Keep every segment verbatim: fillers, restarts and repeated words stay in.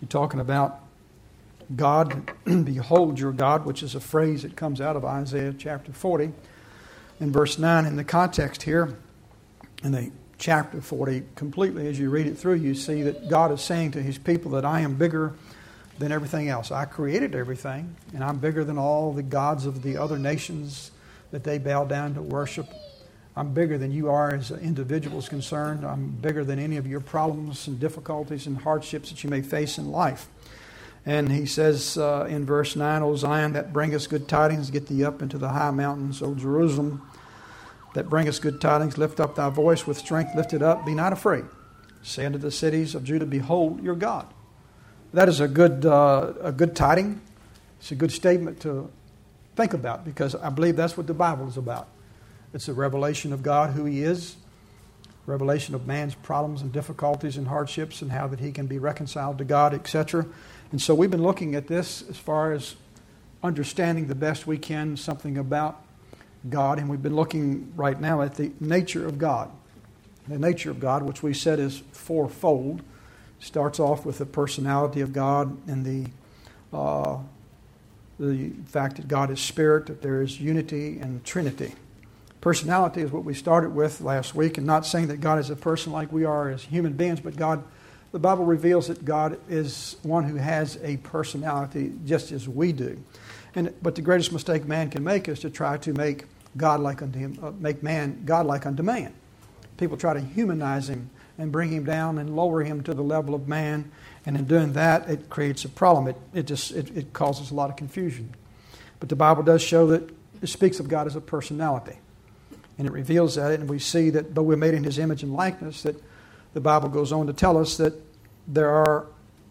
You're talking about God, behold your God, which is a phrase that comes out of Isaiah chapter forty. In verse nine, in the context here, in the chapter forty, completely as you read it through, you see that God is saying to his people that I am bigger than everything else. I created everything, and I'm bigger than all the gods of the other nations that they bow down to worship. I'm bigger than you are as an individual is concerned. I'm bigger than any of your problems and difficulties and hardships that you may face in life. And he says uh, in verse nine, O Zion, that bringest good tidings, get thee up into the high mountains. O Jerusalem, that bringest good tidings, lift up thy voice with strength, lift it up, be not afraid. Say unto the cities of Judah, behold your God. That is a good uh, a good tiding. It's a good statement to think about, because I believe that's what the Bible is about. It's a revelation of God, who he is, revelation of man's problems and difficulties and hardships and how that he can be reconciled to God, et cetera. And so we've been looking at this as far as understanding the best we can something about God, and we've been looking right now at the nature of God. The nature of God, which we said is fourfold, starts off with the personality of God and the uh, the fact that God is spirit, that there is unity and Trinity. Personality is what we started with last week, and not saying that God is a person like we are as human beings, but God, the Bible reveals that God is one who has a personality just as we do. And but the greatest mistake man can make is to try to make God like unto him, uh, make man God like unto man. People try to humanize him and bring him down and lower him to the level of man, and in doing that, it creates a problem. It it just it, it causes a lot of confusion. But the Bible does show that it speaks of God as a personality, and it reveals that, and we see that though we're made in his image and likeness, that the Bible goes on to tell us that there are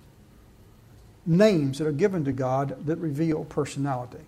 names that are given to God that reveal personality.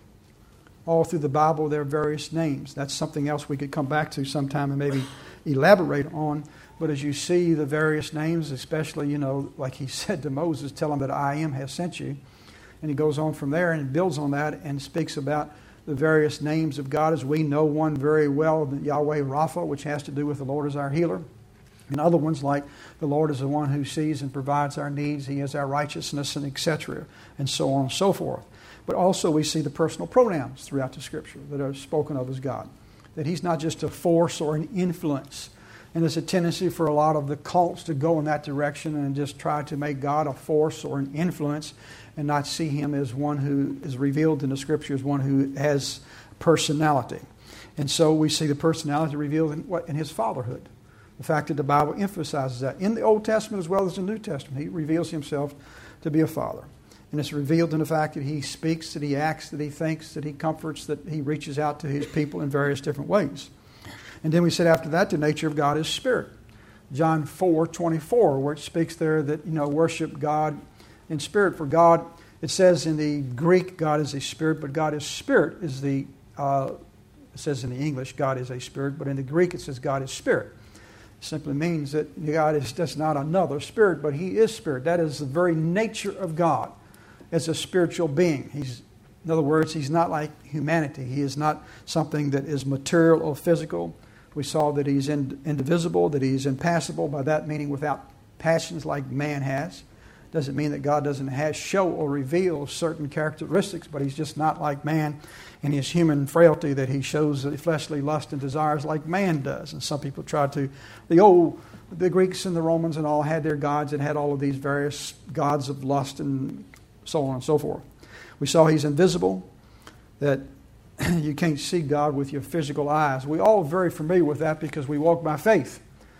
All through the Bible, there are various names. That's something else we could come back to sometime and maybe elaborate on. But as you see the various names, especially, you know, like he said to Moses, tell him that I am has sent you. And he goes on from there and builds on that and speaks about the various names of God, as we know one very well, Yahweh Rapha, which has to do with the Lord as our healer. And other ones like the Lord is the one who sees and provides our needs. He is our righteousness, and et cetera, and so on and so forth. But also we see the personal pronouns throughout the Scripture that are spoken of as God. That he's not just a force or an influence. And there's a tendency for a lot of the cults to go in that direction and just try to make God a force or an influence and not see him as one who is revealed in the Scripture as one who has personality. And so we see the personality revealed in, what, in his fatherhood. The fact that the Bible emphasizes that. In the Old Testament as well as the New Testament, he reveals himself to be a father. And it's revealed in the fact that he speaks, that he acts, that he thinks, that he comforts, that he reaches out to his people in various different ways. And then we said after that, the nature of God is spirit. John four twenty-four, where it speaks there that, you know, worship God in spirit. For God, it says in the Greek, God is a spirit, but God is spirit is the, uh, it says in the English, God is a spirit, but in the Greek it says God is spirit. It simply means that God is just not another spirit, but he is spirit. That is the very nature of God as a spiritual being. He's, in other words, he's not like humanity. He is not something that is material or physical. We saw that he's indivisible, that he's impassible, by that meaning without passions like man has. Doesn't mean that God doesn't have, show or reveal certain characteristics, but he's just not like man in his human frailty, that he shows the fleshly lust and desires like man does. And some people try to, the old, the Greeks and the Romans and all had their gods and had all of these various gods of lust and so on and so forth. We saw he's invisible, that you can't see God with your physical eyes. We're all very familiar with that because we walk by faith.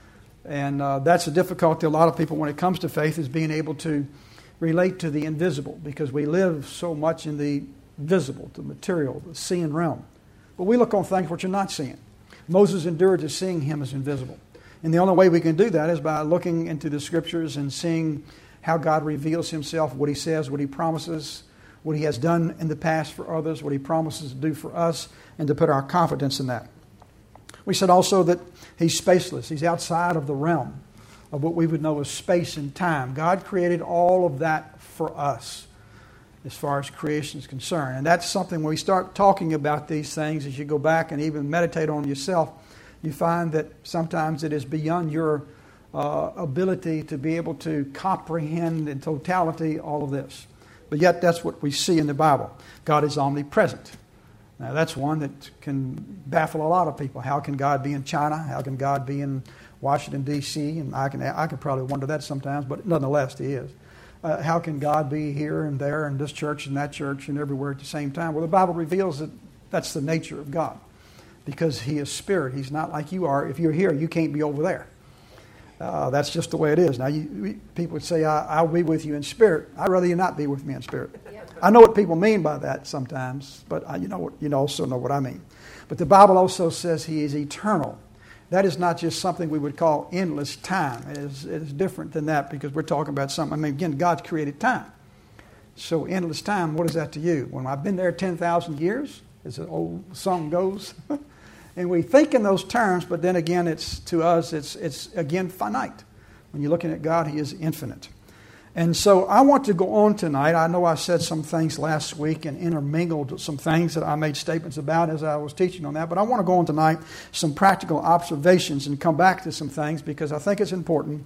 And uh, that's a difficulty a lot of people when it comes to faith, is being able to relate to the invisible, because we live so much in the visible, the material, the seeing realm. But we look on things which are not seeing. Moses endured to seeing him as invisible. And the only way we can do that is by looking into the Scriptures and seeing how God reveals himself, what he says, what he promises, what he has done in the past for others, what he promises to do for us, and to put our confidence in that. We said also that he's spaceless. He's outside of the realm of what we would know as space and time. God created all of that for us as far as creation is concerned. And that's something when we start talking about these things, as you go back and even meditate on yourself, you find that sometimes it is beyond your uh, ability to be able to comprehend in totality all of this. But yet that's what we see in the Bible. God is omnipresent. Now that's one that can baffle a lot of people. How can God be in China? How can God be in Washington, D C? And I can I can probably wonder that sometimes, but nonetheless He is. Uh, how can God be here and there and this church and that church and everywhere at the same time? Well, the Bible reveals that that's the nature of God, because He is spirit. He's not like you are. If you're here, you can't be over there. Uh, that's just the way it is. Now, you, we, people would say, I, I'll be with you in spirit. I'd rather you not be with me in spirit. I know what people mean by that sometimes, but I, you know what, you also know what I mean. But the Bible also says He is eternal. That is not just something we would call endless time. It is, it is different than that, because we're talking about something. I mean, again, God's created time. So endless time, what is that to you? When I've been there ten thousand years, as the old song goes. And we think in those terms, but then again, it's to us, it's, it's again finite. When you're looking at God, He is infinite. And so I want to go on tonight. I know I said some things last week and intermingled some things that I made statements about as I was teaching on that. But I want to go on tonight some practical observations and come back to some things, because I think it's important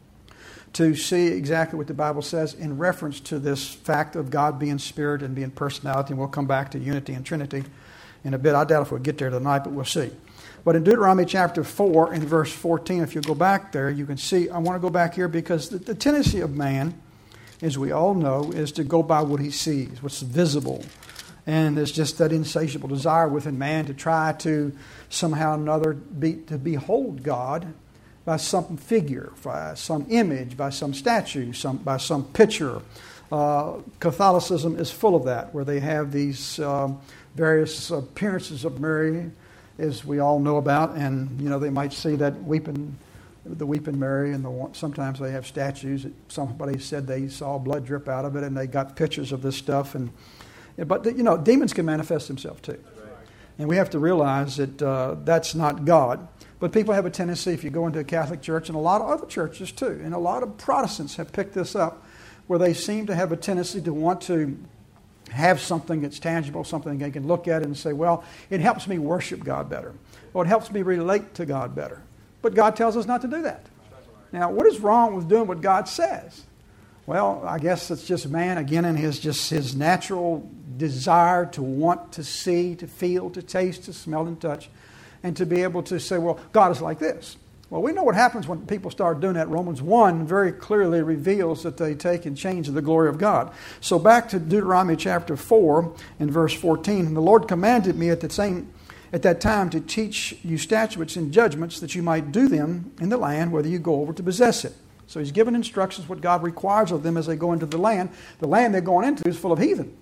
to see exactly what the Bible says in reference to this fact of God being spirit and being personality. And we'll come back to unity and Trinity in a bit. I doubt if we'll get there tonight, but we'll see. But in Deuteronomy chapter four and verse fourteen, if you go back there, you can see, I want to go back here because the, the tendency of man, as we all know, is to go by what he sees, what's visible. And there's just that insatiable desire within man to try to somehow or another be, to behold God by some figure, by some image, by some statue, some, by some picture. Uh, Catholicism is full of that, where they have these um, various appearances of Mary, as we all know about, and you know they might see that weeping, the weeping Mary, and the sometimes they have statues. Somebody said they saw blood drip out of it, and they got pictures of this stuff. And but you know, demons can manifest themselves too, and we have to realize that uh, that's not God. But people have a tendency, if you go into a Catholic church, and a lot of other churches too, and a lot of Protestants have picked this up, where they seem to have a tendency to want to have something that's tangible, something they can look at and say, well, it helps me worship God better, or it helps me relate to God better. But God tells us not to do that. Now, what is wrong with doing what God says? Well, I guess it's just man, again, in his just his natural desire to want to see, to feel, to taste, to smell and touch, and to be able to say, well, God is like this. Well, we know what happens when people start doing that. Romans one very clearly reveals that they take and change the glory of God. So back to Deuteronomy chapter four and verse fourteen. And the Lord commanded me at the same at that time to teach you statutes and judgments, that you might do them in the land whether you go over to possess it. So He's given instructions what God requires of them as they go into the land. The land they're going into is full of heathen.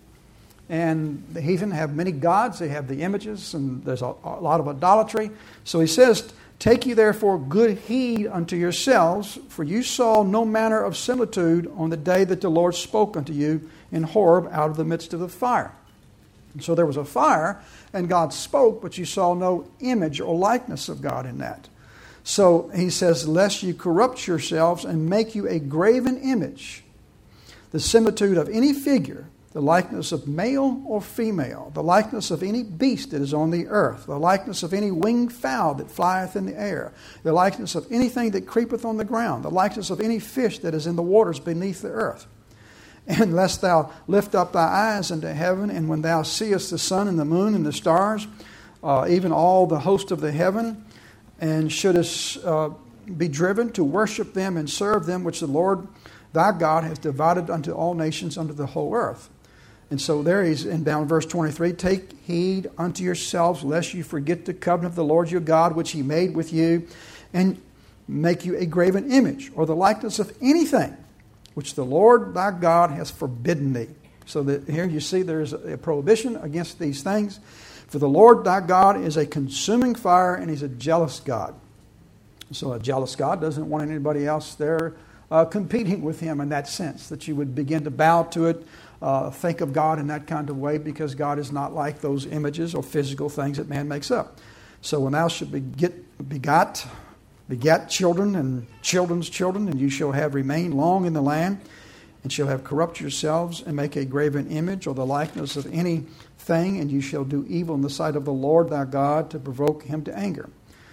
And the heathen have many gods. They have the images, and there's a, a lot of idolatry. So He says, take ye therefore good heed unto yourselves, for you saw no manner of similitude on the day that the Lord spoke unto you in Horeb out of the midst of the fire. And so there was a fire, and God spoke, but you saw no image or likeness of God in that. So He says, lest you corrupt yourselves and make you a graven image, the similitude of any figure, the likeness of male or female, the likeness of any beast that is on the earth, the likeness of any winged fowl that flieth in the air, the likeness of anything that creepeth on the ground, the likeness of any fish that is in the waters beneath the earth. And lest thou lift up thy eyes unto heaven, and when thou seest the sun and the moon and the stars, uh, even all the host of the heaven, and shouldest uh, be driven to worship them and serve them, which the Lord thy God hath divided unto all nations under the whole earth. And so there he's in down verse twenty-three, take heed unto yourselves, lest you forget the covenant of the Lord your God, which He made with you, and make you a graven image, or the likeness of anything, which the Lord thy God has forbidden thee. So that here you see there's a prohibition against these things. For the Lord thy God is a consuming fire, and He's a jealous God. So a jealous God doesn't want anybody else there uh, competing with Him in that sense, that you would begin to bow to it, Uh, think of God in that kind of way, because God is not like those images or physical things that man makes up. So when thou shalt beget, begot, begat children and children's children, and you shall have remained long in the land, and shall have corrupt yourselves, and make a graven image or the likeness of any thing, and you shall do evil in the sight of the Lord thy God, to provoke Him to anger.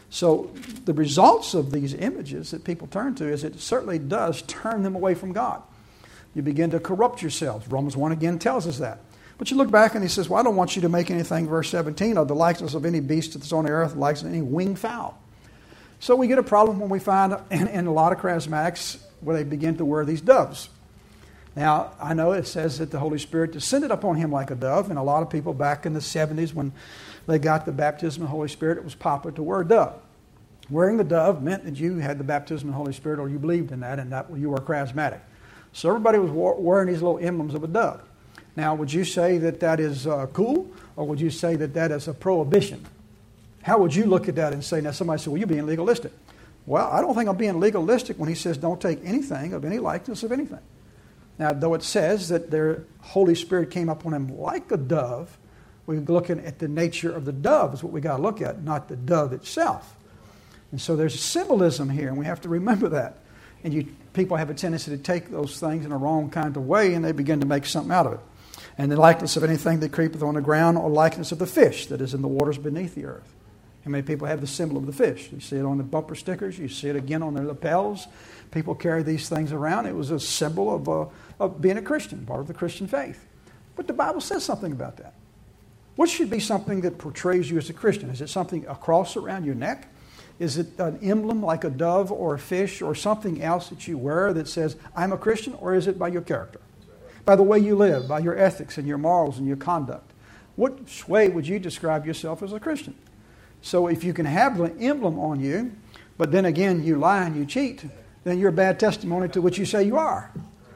So the results of these images that people turn to is it certainly does turn them away from God. You begin to corrupt yourselves. Romans one again tells us that. But you look back and he says, well, I don't want you to make anything, verse seventeen, of the likeness of any beast that's on the earth, the likeness of any winged fowl. So we get a problem when we find in, in a lot of charismatics where they begin to wear these doves. Now, I know it says that the Holy Spirit descended upon him like a dove, and a lot of people back in the seventies when they got the baptism of the Holy Spirit, it was popular to wear a dove. Wearing the dove meant that you had the baptism of the Holy Spirit or you believed in that and that you were charismatic. So everybody was wearing these little emblems of a dove. Now, would you say that that is uh, cool, or would you say that that is a prohibition? How would you look at that and say, now somebody said, well, you're being legalistic. Well, I don't think I'm being legalistic when he says don't take anything of any likeness of anything. Now, though it says that the Holy Spirit came upon him like a dove, we're looking at the nature of the dove is what we got to look at, not the dove itself. And so there's a symbolism here, and we have to remember that. And you people have a tendency to take those things in a wrong kind of way, and they begin to make something out of it. And the likeness of anything that creepeth on the ground, or likeness of the fish that is in the waters beneath the earth. How many people have the symbol of the fish? You see it on the bumper stickers. You see it again on their lapels. People carry these things around. It was a symbol of, uh, of being a Christian, part of the Christian faith. But the Bible says something about that. What should be something that portrays you as a Christian? Is it something, a cross around your neck? Is it an emblem like a dove or a fish or something else that you wear that says, I'm a Christian? Or is it by your character? By the way you live, by your ethics and your morals and your conduct? What way would you describe yourself as a Christian? So if you can have the emblem on you, but then again you lie and you cheat, then you're a bad testimony to what you say you are.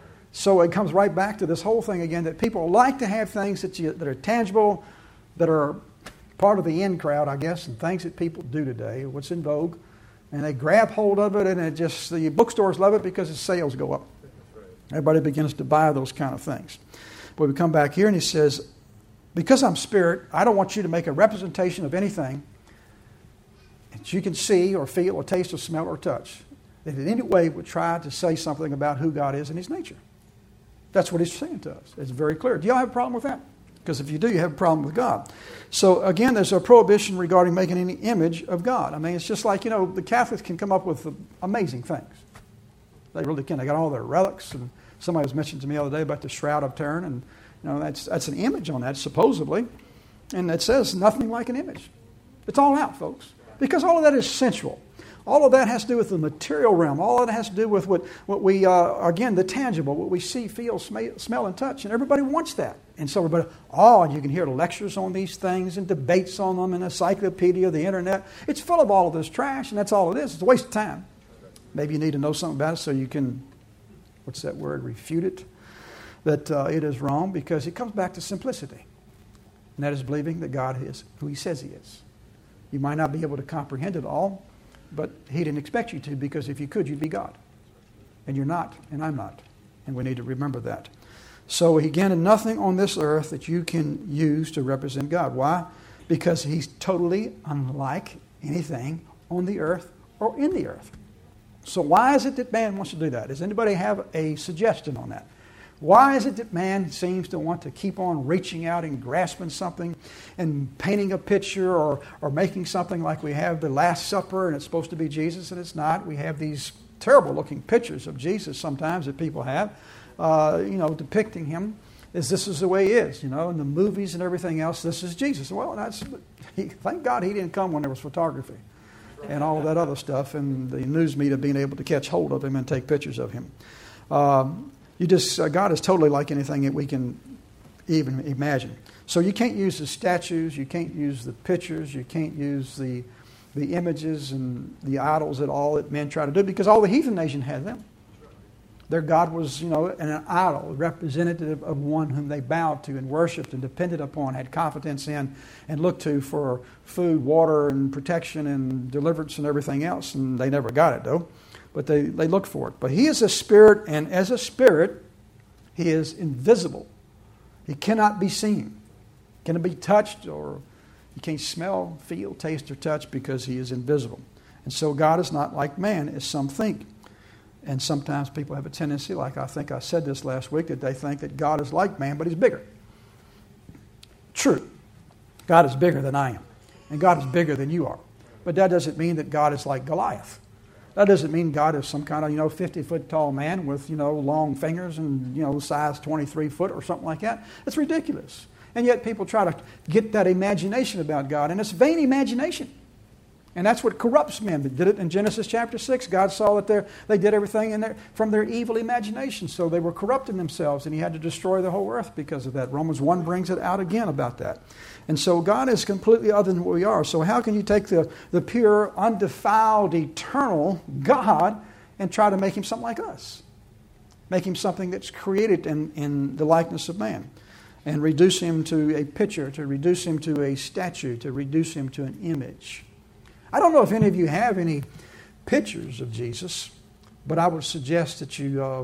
So it comes right back to this whole thing again that people like to have things that, you, that are tangible, that are part of the in crowd, I guess, and things that people do today, what's in vogue, and they grab hold of it, and it just the bookstores love it because its sales go up. Everybody begins to buy those kind of things. But we come back here and he says, because I'm spirit, I don't want you to make a representation of anything that you can see or feel or taste or smell or touch that in any way would try to say something about who God is and his nature. That's what he's saying to us. It's very clear. Do y'all have a problem with that? Because if you do, you have a problem with God. So again, there's a prohibition regarding making any image of God. I mean, it's just like, you know, the Catholics can come up with amazing things. They really can. They got all their relics. And somebody was mentioning to me the other day about the Shroud of Turin. And, you know, that's, that's an image on that, supposedly. And it says nothing like an image. It's all out, folks. Because all of that is sensual. All of that has to do with the material realm. All of that has to do with what, what we, uh, again, the tangible, what we see, feel, sm- smell, and touch. And everybody wants that. And so everybody, oh, and you can hear lectures on these things and debates on them and encyclopedia, the internet. It's full of all of this trash, and that's all it is. It's a waste of time. Maybe you need to know something about it so you can, what's that word, refute it, that uh, it is wrong, because it comes back to simplicity. And that is believing that God is who he says he is. You might not be able to comprehend it all, but he didn't expect you to, because if you could, you'd be God. And you're not, and I'm not. And we need to remember that. So again, nothing on this earth that you can use to represent God. Why? Because he's totally unlike anything on the earth or in the earth. So why is it that man wants to do that? Does anybody have a suggestion on that? Why is it that man seems to want to keep on reaching out and grasping something and painting a picture or, or making something like we have the Last Supper and it's supposed to be Jesus and it's not? We have these terrible looking pictures of Jesus sometimes that people have, uh, you know, depicting him as this is the way he is, you know, in the movies and everything else, this is Jesus. Well, that's he, thank God he didn't come when there was photography and all that other stuff and the news media being able to catch hold of him and take pictures of him. Um, You just uh, God is totally like anything that we can even imagine. So you can't use the statues, you can't use the pictures, you can't use the the images and the idols at all that men try to do, because all the heathen nation had them. Their God was, you know, an idol, representative of one whom they bowed to and worshipped and depended upon, had confidence in, and looked to for food, water, and protection and deliverance and everything else. And they never got it, though. But they, they look for it. But he is a spirit, and as a spirit, he is invisible. He cannot be seen. Cannot be touched, or you can't smell, feel, taste, or touch, because he is invisible. And so God is not like man, as some think. And sometimes people have a tendency, like I think I said this last week, that they think that God is like man, but he's bigger. True. God is bigger than I am. And God is bigger than you are. But that doesn't mean that God is like Goliath. That doesn't mean God is some kind of, you know, fifty-foot tall man with, you know, long fingers and, you know, size twenty-three foot or something like that. It's ridiculous. And yet people try to get that imagination about God, and it's vain imagination. And that's what corrupts men. They did it in Genesis chapter six. God saw that they did everything in their, from their evil imagination. So they were corrupting themselves, and he had to destroy the whole earth because of that. Romans one brings it out again about that. And so God is completely other than what we are. So how can you take the, the pure, undefiled, eternal God and try to make him something like us? Make him something that's created in, in the likeness of man. And reduce him to a picture, to reduce him to a statue, to reduce him to an image. I don't know if any of you have any pictures of Jesus, but I would suggest that you uh,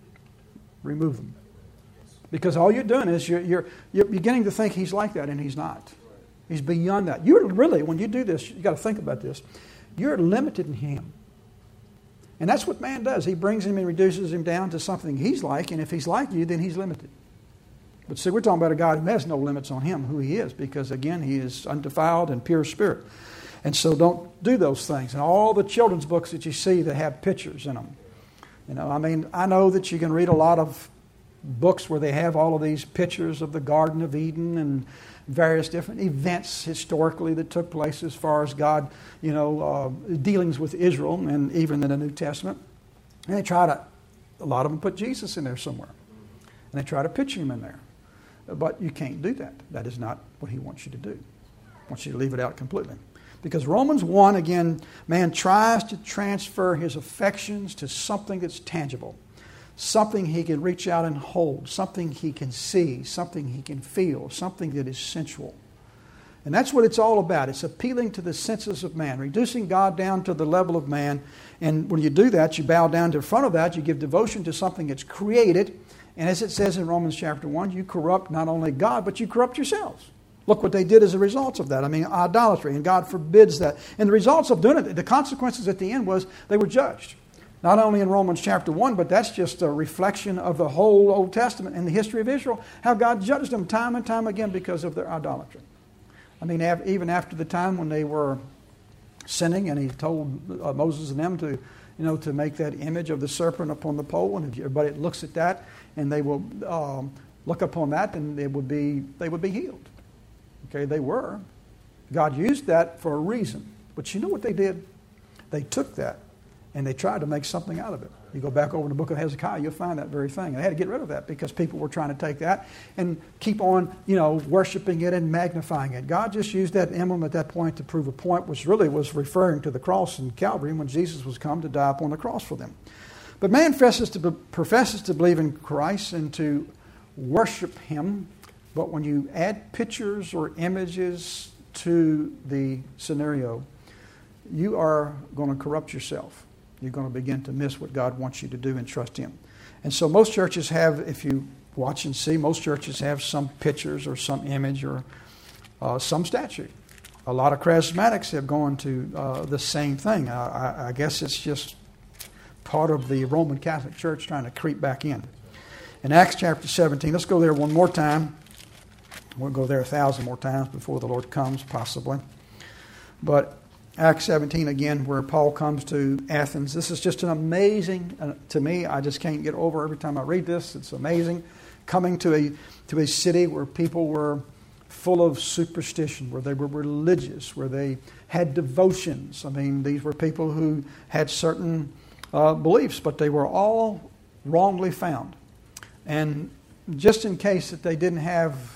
remove them. Because all you're doing is you're, you're, you're beginning to think he's like that, and he's not. He's beyond that. You're really, when you do this, you've got to think about this. You're limited in him. And that's what man does. He brings him and reduces him down to something he's like, and if he's like you, then he's limited. But see, we're talking about a God who has no limits on him, who he is, because again, he is undefiled and pure spirit. And so don't do those things. And all the children's books that you see that have pictures in them. You know, I mean, I know that you can read a lot of books where they have all of these pictures of the Garden of Eden and various different events historically that took place as far as God, you know, uh, dealings with Israel and even in the New Testament. And they try to, a lot of them put Jesus in there somewhere. And they try to picture him in there. But you can't do that. That is not what he wants you to do. He wants you to leave it out completely. Because Romans one, again, man tries to transfer his affections to something that's tangible. Something he can reach out and hold. Something he can see. Something he can feel. Something that is sensual. And that's what it's all about. It's appealing to the senses of man. Reducing God down to the level of man. And when you do that, you bow down to the front of that. You give devotion to something that's created. And as it says in Romans chapter one, you corrupt not only God, but you corrupt yourselves. Look what they did as a result of that. I mean, idolatry, and God forbids that. And the results of doing it, the consequences at the end was they were judged. Not only in Romans chapter one, but that's just a reflection of the whole Old Testament and the history of Israel, how God judged them time and time again because of their idolatry. I mean, even after the time when they were sinning, and he told uh, Moses and them to, you know, to make that image of the serpent upon the pole, and if everybody looks at that, and they will um, look upon that, then they would be they would be healed. Okay, they were. God used that for a reason. But you know what they did? They took that and they tried to make something out of it. You go back over the book of Hezekiah, you'll find that very thing. They had to get rid of that because people were trying to take that and keep on, you know, worshiping it and magnifying it. God just used that emblem at that point to prove a point, which really was referring to the cross in Calvary when Jesus was come to die upon the cross for them. But man professes to, professes to believe in Christ and to worship him. But when you add pictures or images to the scenario, you are going to corrupt yourself. You're going to begin to miss what God wants you to do and trust him. And so most churches have, if you watch and see, most churches have some pictures or some image or uh, some statue. A lot of charismatics have gone to uh, the same thing. I, I guess it's just part of the Roman Catholic Church trying to creep back in. In Acts chapter seventeen, let's go there one more time. We'll go there a thousand more times before the Lord comes, possibly. But Acts seventeen again, where Paul comes to Athens. This is just an amazing, uh, to me, I just can't get over every time I read this. It's amazing. Coming to a to a city where people were full of superstition, where they were religious, where they had devotions. I mean, these were people who had certain uh, beliefs, but they were all wrongly found. And just in case that they didn't have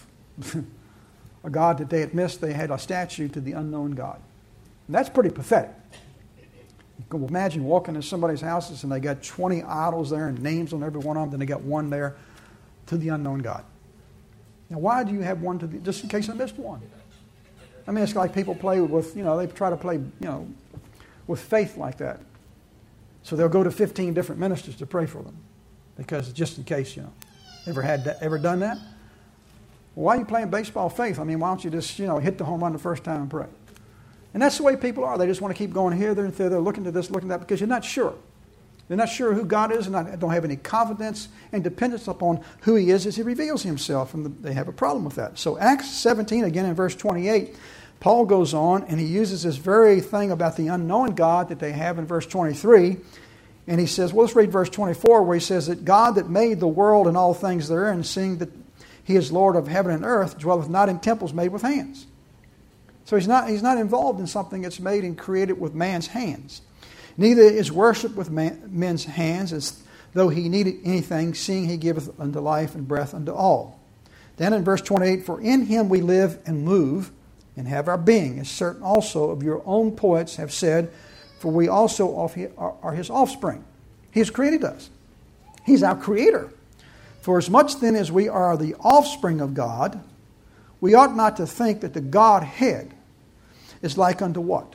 a God that they had missed, they had a statue to the unknown God. And that's pretty pathetic. You can imagine walking into somebody's houses and they got twenty idols there and names on every one of them, then they got one there to the unknown God. Now, why do you have one to the, just in case I missed one? I mean, it's like people play with, you know, they try to play, you know, with faith like that. So they'll go to fifteen different ministers to pray for them because just in case, you know. Ever had that, ever done that? Well, why are you playing baseball faith? I mean, why don't you just, you know, hit the home run the first time and pray? And that's the way people are. They just want to keep going here, there, and there. They're looking to this, looking to that, because you're not sure. They're not sure who God is, and not, don't have any confidence and dependence upon who he is as he reveals himself, and they have a problem with that. So Acts seventeen, again in verse twenty-eight, Paul goes on and he uses this very thing about the unknown God that they have in verse twenty-three. And he says, well, let's read verse twenty-four where he says that God that made the world and all things therein, seeing that he is Lord of heaven and earth, dwelleth not in temples made with hands. So he's not, he's not involved in something that's made and created with man's hands. Neither is worship with man, men's hands as though he needed anything, seeing he giveth unto life and breath unto all. Then in verse twenty-eight, for in him we live and move and have our being, as certain also of your own poets have said, for we also are his offspring. He has created us. He's our creator. For as much then as we are the offspring of God, we ought not to think that the Godhead is like unto what?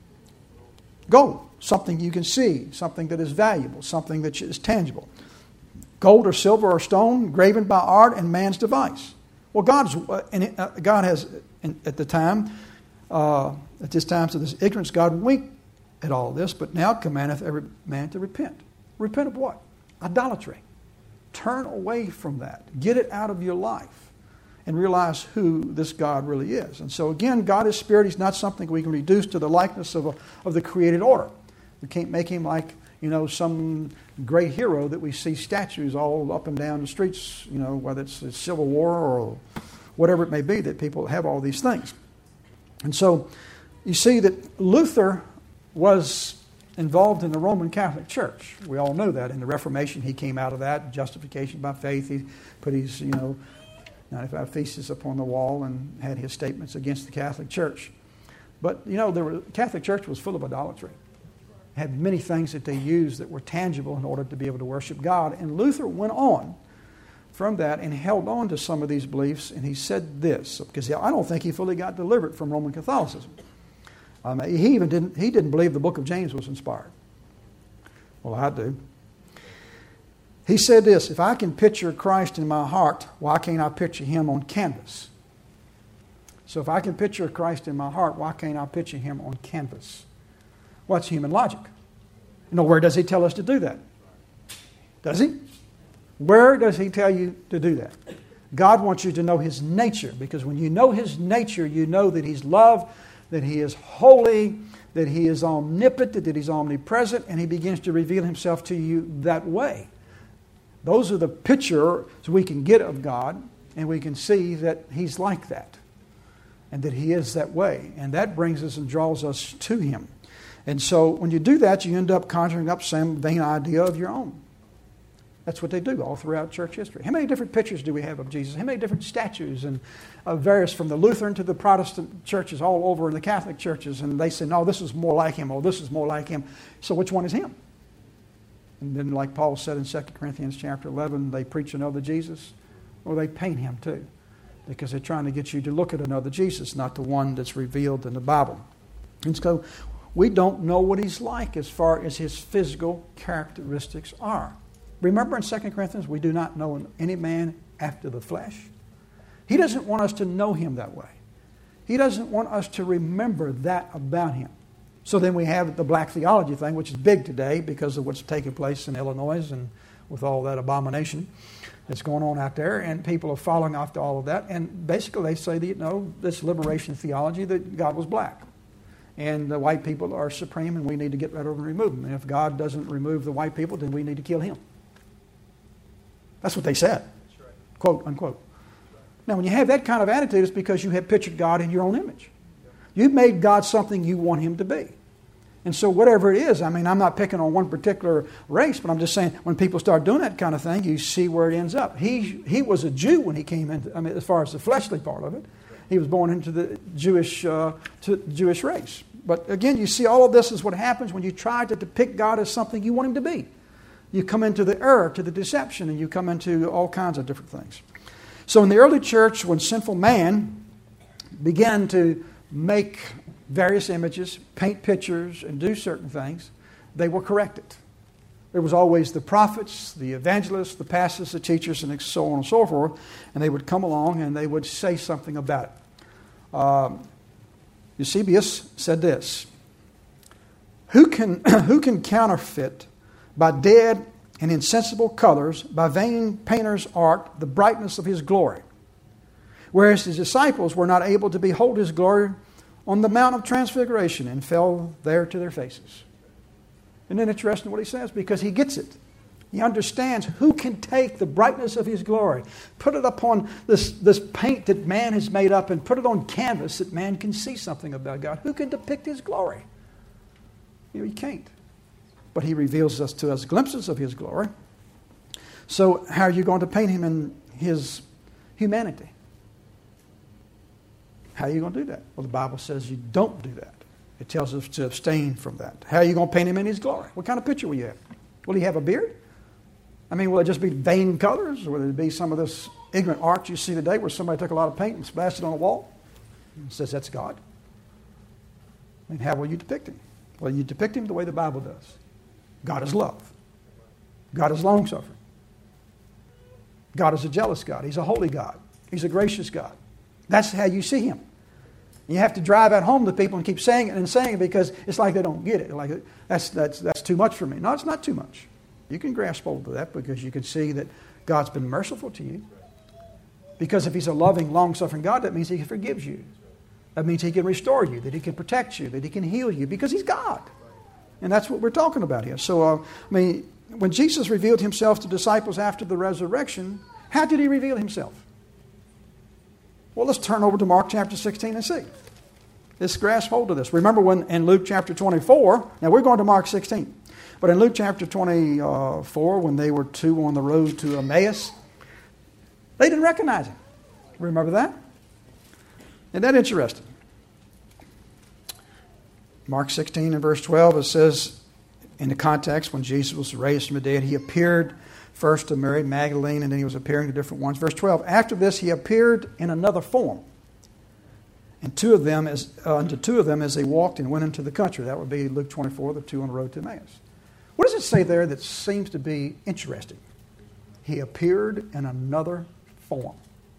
Gold. Something you can see, something that is valuable, something that is tangible. Gold or silver or stone, graven by art and man's device. Well, God's, uh, God has, at the time, uh, at this time, so this ignorance, God winked at all this, but now commandeth every man to repent. Repent of what? Idolatry. Turn away from that. Get it out of your life and realize who this God really is. And so again, God is spirit. He's not something we can reduce to the likeness of, a, of the created order. We can't make him like, you know, some great hero that we see statues all up and down the streets, you know, whether it's the Civil War or whatever it may be, that people have all these things. And so you see that Luther was involved in the Roman Catholic Church. We all know that. In the Reformation, he came out of that. Justification by faith. He put his, you know, ninety-five Theses upon the wall and had his statements against the Catholic Church. But, you know, the Catholic Church was full of idolatry. Had many things that they used that were tangible in order to be able to worship God. And Luther went on from that and held on to some of these beliefs. And he said this, because I don't think he fully got delivered from Roman Catholicism. Um, he even didn't, he didn't believe the book of James was inspired. Well, I do. He said this, if I can picture Christ in my heart, why can't I picture him on canvas? So if I can picture Christ in my heart, why can't I picture him on canvas? What's human logic? You know, where does he tell us to do that? Does he? Where does he tell you to do that? God wants you to know his nature, because when you know his nature, you know that he's love, that he is holy, that he is omnipotent, that he's omnipresent, and he begins to reveal himself to you that way. Those are the pictures we can get of God, and we can see that he's like that, and that he is that way. And that brings us and draws us to him. And so when you do that, you end up conjuring up some vain idea of your own. That's what they do all throughout church history. How many different pictures do we have of Jesus? How many different statues and uh, various from the Lutheran to the Protestant churches all over in the Catholic churches? And they say, no, this is more like him, or this is more like him. So which one is him? And then like Paul said in Second Corinthians chapter eleven, they preach another Jesus, or they paint him too. Because they're trying to get you to look at another Jesus, not the one that's revealed in the Bible. And so we don't know what he's like as far as his physical characteristics are. Remember in Second Corinthians, we do not know any man after the flesh. He doesn't want us to know him that way. He doesn't want us to remember that about him. So then we have the black theology thing, which is big today because of what's taking place in Illinois and with all that abomination that's going on out there. And people are following after all of that. And basically they say that, you know, this liberation theology that God was black. And the white people are supreme and we need to get rid of them and remove them. And if God doesn't remove the white people, then we need to kill him. That's what they said. That's right. Quote, unquote. Now, when you have that kind of attitude, it's because you have pictured God in your own image. You've made God something you want him to be. And so whatever it is, I mean, I'm not picking on one particular race, but I'm just saying when people start doing that kind of thing, you see where it ends up. He he was a Jew when he came into, I mean, as far as the fleshly part of it. He was born into the Jewish uh, to Jewish race. But again, you see all of this is what happens when you try to depict God as something you want him to be. You come into the error, to the deception, and you come into all kinds of different things. So in the early church, when sinful man began to make various images, paint pictures, and do certain things, they were corrected. There was always the prophets, the evangelists, the pastors, the teachers, and so on and so forth, and they would come along and they would say something about it. Um, Eusebius said this, Who can, who can counterfeit by dead and insensible colors, by vain painter's art, the brightness of his glory? Whereas his disciples were not able to behold his glory on the Mount of Transfiguration and fell there to their faces. Isn't it interesting what he says? Because he gets it. He understands who can take the brightness of his glory, put it upon this, this paint that man has made up, and put it on canvas that man can see something about God. Who can depict his glory? You know, you can't. But he reveals us to us glimpses of his glory. So how are you going to paint him in his humanity? How are you going to do that? Well, the Bible says you don't do that. It tells us to abstain from that. How are you going to paint him in his glory? What kind of picture will you have? Will he have a beard? I mean, will it just be vain colors? Or will it be some of this ignorant art you see today where somebody took a lot of paint and splashed it on a wall and says that's God? I mean, how will you depict him? Well, you depict him the way the Bible does. God is love. God is long-suffering. God is a jealous God. He's a holy God. He's a gracious God. That's how you see him. You have to drive that home to people and keep saying it and saying it because it's like they don't get it. Like that's that's that's too much for me. No, it's not too much. You can grasp hold of that because you can see that God's been merciful to you. Because if he's a loving, long-suffering God, that means he forgives you. That means he can restore you, that he can protect you, that he can heal you because he's God. And that's what we're talking about here. So, uh, I mean, when Jesus revealed himself to disciples after the resurrection, how did he reveal himself? Well, let's turn over to Mark chapter sixteen and see. Let's grasp hold of this. Remember when in Luke chapter twenty-four, now we're going to Mark sixteen, but in Luke chapter twenty-four, when they were two on the road to Emmaus, they didn't recognize him. Remember that? Isn't that interesting? Mark sixteen and verse twelve, it says, in the context, when Jesus was raised from the dead, he appeared first to Mary Magdalene, and then he was appearing to different ones. Verse twelve, after this he appeared in another form, and two of them as uh, unto two of them as they walked and went into the country. That would be Luke twenty-four, the two on the road to Emmaus. What does it say there that seems to be interesting? He appeared in another form.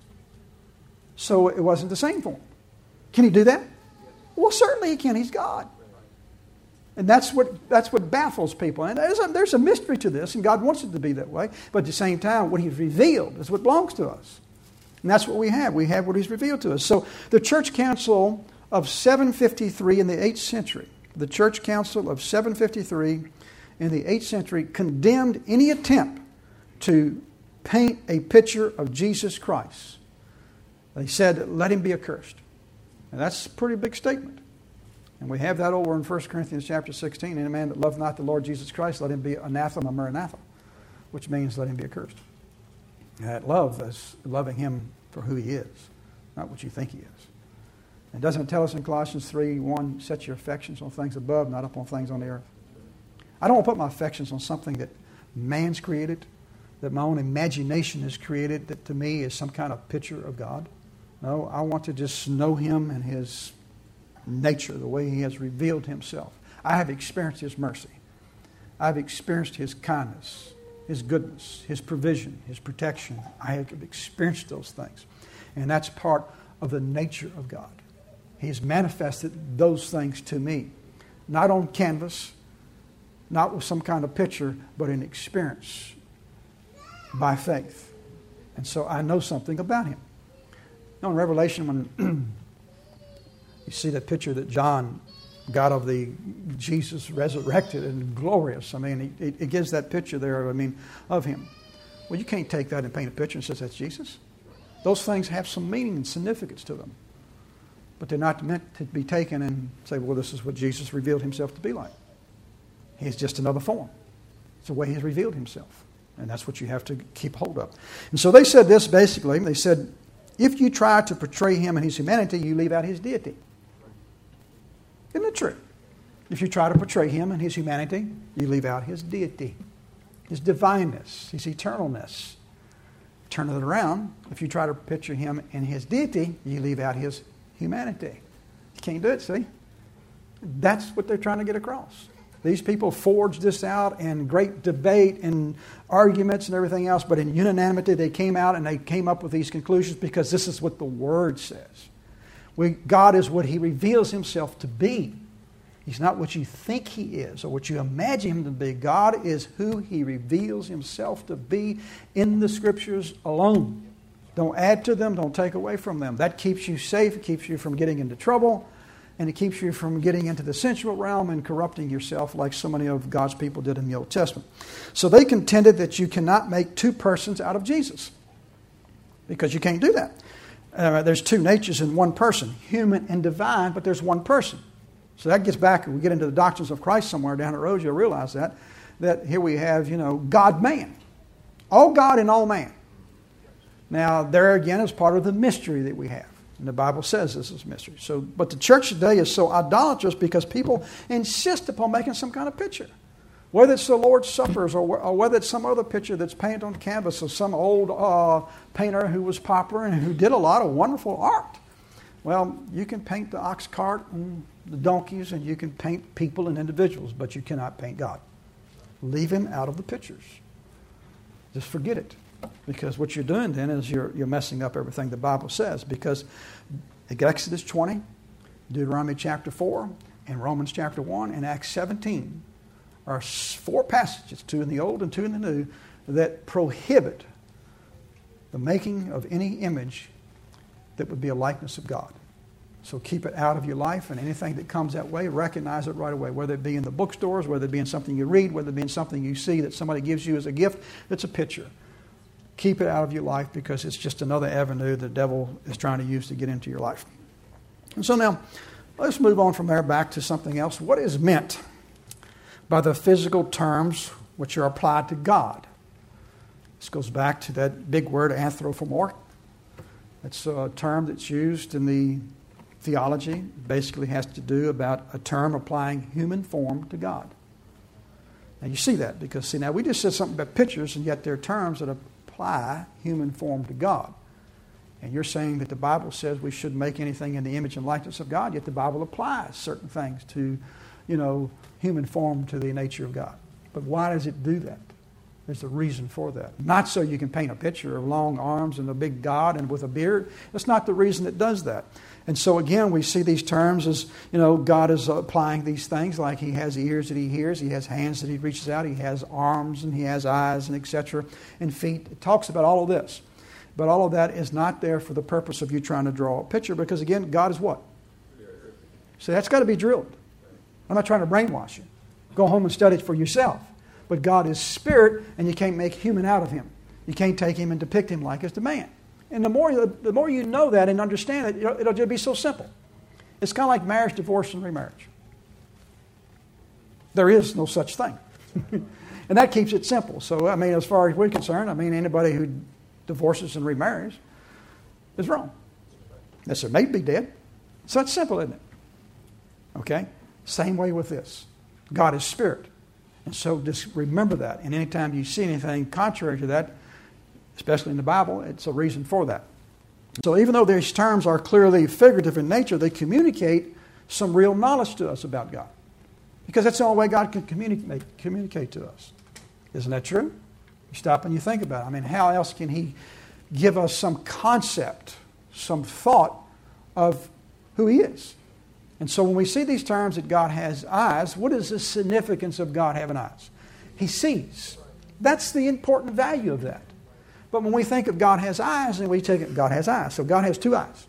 So it wasn't the same form. Can he do that? Well, certainly he can. He's God. And that's what that's what baffles people. And there's a, there's a mystery to this, and God wants it to be that way. But at the same time, what he's revealed is what belongs to us. And that's what we have. We have what he's revealed to us. So the Church Council of seven fifty-three in the eighth century, the Church Council of seven fifty-three in the eighth century condemned any attempt to paint a picture of Jesus Christ. They said, let him be accursed. And that's a pretty big statement. And we have that over in First Corinthians chapter sixteen. Any man that loveth not the Lord Jesus Christ, let him be anathema maranatha, which means let him be accursed. And that love is loving him for who he is, not what you think he is. And doesn't it tell us in Colossians three one, set your affections on things above, not upon things on the earth? I don't want to put my affections on something that man's created, that my own imagination has created, that to me is some kind of picture of God. No, I want to just know him and his nature, the way he has revealed himself. I have experienced his mercy. I've experienced his kindness, his goodness, his provision, his protection. I have experienced those things. And that's part of the nature of God. He's manifested those things to me, not on canvas, not with some kind of picture, but in experience by faith. And so I know something about him. You know, in Revelation, when you see that picture that John got of the Jesus resurrected and glorious. I mean, it, it gives that picture there, I mean, of him. Well, you can't take that and paint a picture and say that's Jesus. Those things have some meaning and significance to them. But they're not meant to be taken and say, well, this is what Jesus revealed himself to be like. He's just another form. It's the way he's revealed himself. And that's what you have to keep hold of. And so they said this basically. They said, if you try to portray him in his humanity, you leave out his deity. Isn't it true? If you try to portray him in his humanity, you leave out his deity, his divineness, his eternalness. Turn it around. If you try to picture him in his deity, you leave out his humanity. You can't do it, see? That's what they're trying to get across. These people forged this out in great debate and arguments and everything else, but in unanimity they came out and they came up with these conclusions because this is what the Word says. We, God is what he reveals himself to be. He's not what you think he is or what you imagine him to be. God is who he reveals himself to be in the Scriptures alone. Don't add to them. Don't take away from them. That keeps you safe. It keeps you from getting into trouble. and it keeps you from getting into the sensual realm and corrupting yourself like so many of God's people did in the Old Testament. So they contended that you cannot make two persons out of Jesus, because you can't do that. Uh, there's two natures in one person, human and divine, but there's one person. So that gets back, we get into the doctrines of Christ somewhere down the road, you'll realize that, that here we have, you know, God-man. All God and all man. Now, there again is part of the mystery that we have. And the Bible says this is mystery. So, but the church today is so idolatrous because people insist upon making some kind of picture. Whether it's the Lord's Suppers or, or whether it's some other picture that's painted on canvas of some old uh, painter who was popular and who did a lot of wonderful art. Well, you can paint the ox cart and the donkeys and you can paint people and individuals, but you cannot paint God. Leave him out of the pictures. Just forget it. Because what you're doing then is you're, you're messing up everything the Bible says. Because Exodus twenty, Deuteronomy chapter four, and Romans chapter one, and Acts seventeen are four passages, two in the Old and two in the New, that prohibit the making of any image that would be a likeness of God. So keep it out of your life, and anything that comes that way, recognize it right away, whether it be in the bookstores, whether it be in something you read, whether it be in something you see that somebody gives you as a gift that's a picture. Keep it out of your life because it's just another avenue the devil is trying to use to get into your life. And so now, let's move on from there back to something else. What is meant by the physical terms which are applied to God? This goes back to that big word anthropomorph. It's a term that's used in the theology. It basically has to do about a term applying human form to God. Now you see that because, see, now we just said something about pictures, and yet there are terms that apply human form to God. And you're saying that the Bible says we shouldn't make anything in the image and likeness of God, yet the Bible applies certain things to, you know, human form to the nature of God. But why does it do that? There's a reason for that. Not so you can paint a picture of long arms and a big God and with a beard. That's not the reason it does that. And so again, we see these terms as, you know, God is applying these things like he has ears that he hears, he has hands that he reaches out, he has arms and he has eyes and et cetera, and feet. It talks about all of this. But all of that is not there for the purpose of you trying to draw a picture because, again, God is what? So that's got to be drilled. I'm not trying to brainwash you. Go home and study it for yourself. But God is spirit, and you can't make human out of him. You can't take him and depict him like as the man. And the more, the more you know that and understand it, it'll, it'll just be so simple. It's kind of like marriage, divorce, and remarriage. There is no such thing. And that keeps it simple. So, I mean, as far as we're concerned, I mean, anybody who divorces and remarries is wrong. Yes, they may be dead. So it's simple, isn't it? Okay? Same way with this. God is spirit. And so just remember that. And anytime you see anything contrary to that, especially in the Bible, it's a reason for that. So even though these terms are clearly figurative in nature, they communicate some real knowledge to us about God. Because that's the only way God can communicate, communicate to us. Isn't that true? You stop and you think about it. I mean, how else can he give us some concept, some thought of who he is? And so when we see these terms that God has eyes, what is the significance of God having eyes? He sees. That's the important value of that. But when we think of God has eyes, then we take it, God has eyes. So God has two eyes.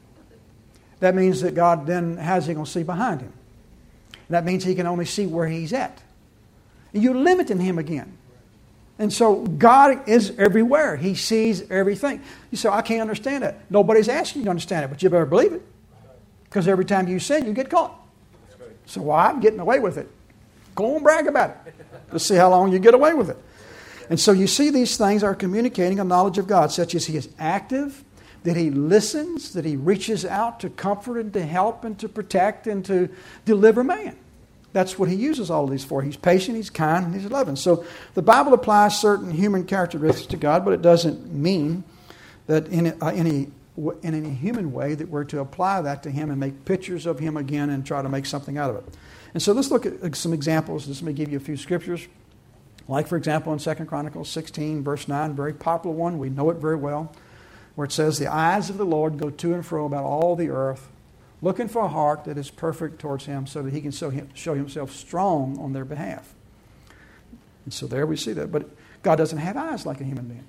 That means that God then, how's he going to see behind him? That means he can only see where he's at. And you're limiting him again. And so God is everywhere. He sees everything. You say, I can't understand that. Nobody's asking you to understand it, but you better believe it. Because every time you sin, you get caught. So why? I'm getting away with it. Go and brag about it. Let's see how long you get away with it. And so you see these things are communicating a knowledge of God, such as he is active, that he listens, that he reaches out to comfort and to help and to protect and to deliver man. That's what he uses all of these for. He's patient, he's kind, and he's loving. So the Bible applies certain human characteristics to God, but it doesn't mean that in uh, any in any human way that we're to apply that to him and make pictures of him again and try to make something out of it. And so let's look at some examples. This may give you a few scriptures. Like, for example, in Second Chronicles sixteen, verse nine, very popular one. We know it very well, where it says, the eyes of the Lord go to and fro about all the earth, looking for a heart that is perfect towards him so that he can show, him, show himself strong on their behalf. And so there we see that. But God doesn't have eyes like a human being.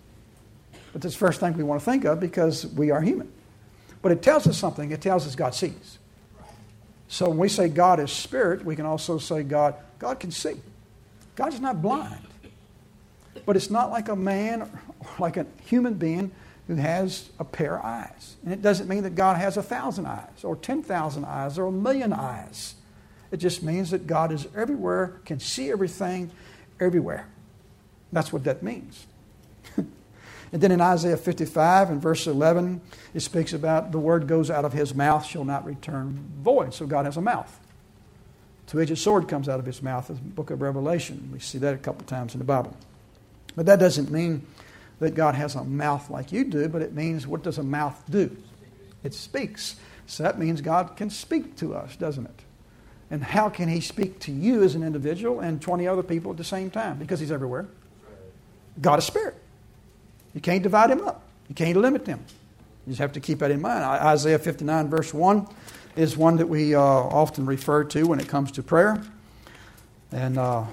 But that's the first thing we want to think of because we are human. But it tells us something. It tells us God sees. So when we say God is spirit, we can also say God, God can see. God is not blind. But it's not like a man or like a human being who has a pair of eyes. And it doesn't mean that God has a thousand eyes or ten thousand eyes or a million eyes. It just means that God is everywhere, can see everything everywhere. That's what that means. And then in Isaiah fifty-five and verse eleven, it speaks about the word goes out of his mouth shall not return void. So God has a mouth. Two-edged sword comes out of his mouth in the book of Revelation. We see that a couple times in the Bible. But that doesn't mean that God has a mouth like you do, but it means, what does a mouth do? It speaks. So that means God can speak to us, doesn't it? And how can he speak to you as an individual and twenty other people at the same time? Because he's everywhere. God is spirit. You can't divide him up. You can't limit him. You just have to keep that in mind. Isaiah fifty-nine verse one is one that we uh, often refer to when it comes to prayer. And uh,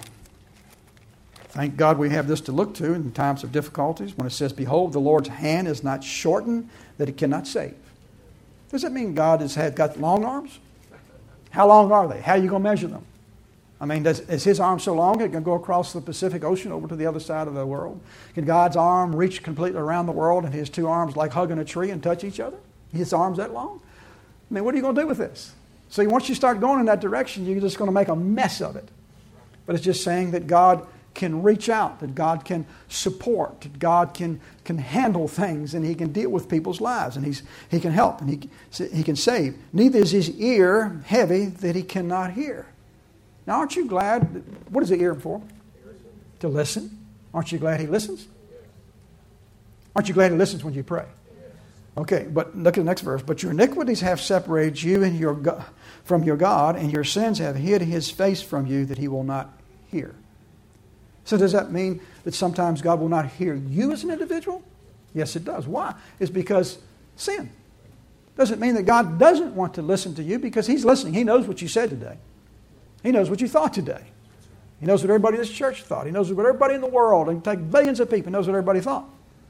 thank God we have this to look to in times of difficulties when it says, behold, the Lord's hand is not shortened that it cannot save. Does that mean God has had, got long arms? How long are they? How are you going to measure them? I mean, does, is his arm so long it can go across the Pacific Ocean over to the other side of the world? Can God's arm reach completely around the world and his two arms like hugging a tree and touch each other? His arm's that long? I mean, what are you going to do with this? So once you start going in that direction, you're just going to make a mess of it. But it's just saying that God can reach out, that God can support, that God can, can handle things, and he can deal with people's lives, and he's, he can help, and he, he can save. Neither is his ear heavy that he cannot hear. Now, aren't you glad? That, what is the ear for? To listen. Aren't you glad he listens? Aren't you glad he listens when you pray? Okay, but look at the next verse. But your iniquities have separated you and your God, from your God, and your sins have hid his face from you that he will not hear. So does that mean that sometimes God will not hear you as an individual? Yes, it does. Why? It's because sin. Doesn't mean that God doesn't want to listen to you, because he's listening. He knows what you said today. He knows what you thought today. He knows what everybody in this church thought. He knows what everybody in the world, and take billions of people, he knows what everybody thought.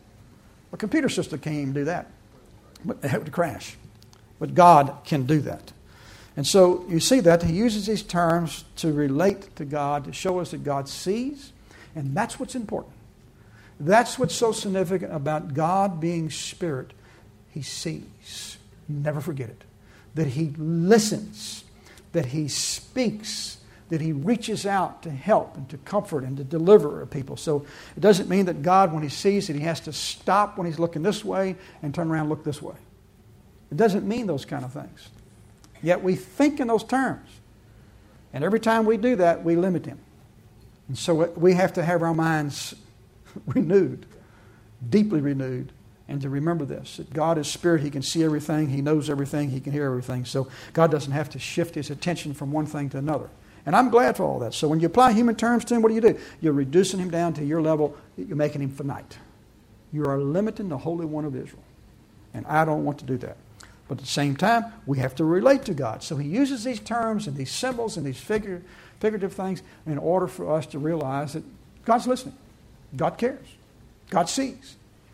A computer system can't even do that. But it would crash. But God can do that. And so you see that he uses these terms to relate to God, to show us that God sees, and that's what's important. That's what's so significant about God being spirit. He sees. Never forget it. That he listens. That he speaks, that he reaches out to help and to comfort and to deliver people. So it doesn't mean that God, when he sees it, he has to stop when he's looking this way and turn around and look this way. It doesn't mean those kind of things. Yet we think in those terms. And every time we do that, we limit him. And so we have to have our minds renewed, deeply renewed, and to remember this, that God is spirit. He can see everything. He knows everything. He can hear everything. So God doesn't have to shift his attention from one thing to another. And I'm glad for all that. So when you apply human terms to him, what do you do? You're reducing him down to your level. You're making him finite. You are limiting the Holy One of Israel. And I don't want to do that. But at the same time, we have to relate to God. So he uses these terms and these symbols and these figure, figurative things in order for us to realize that God's listening. God cares. God sees.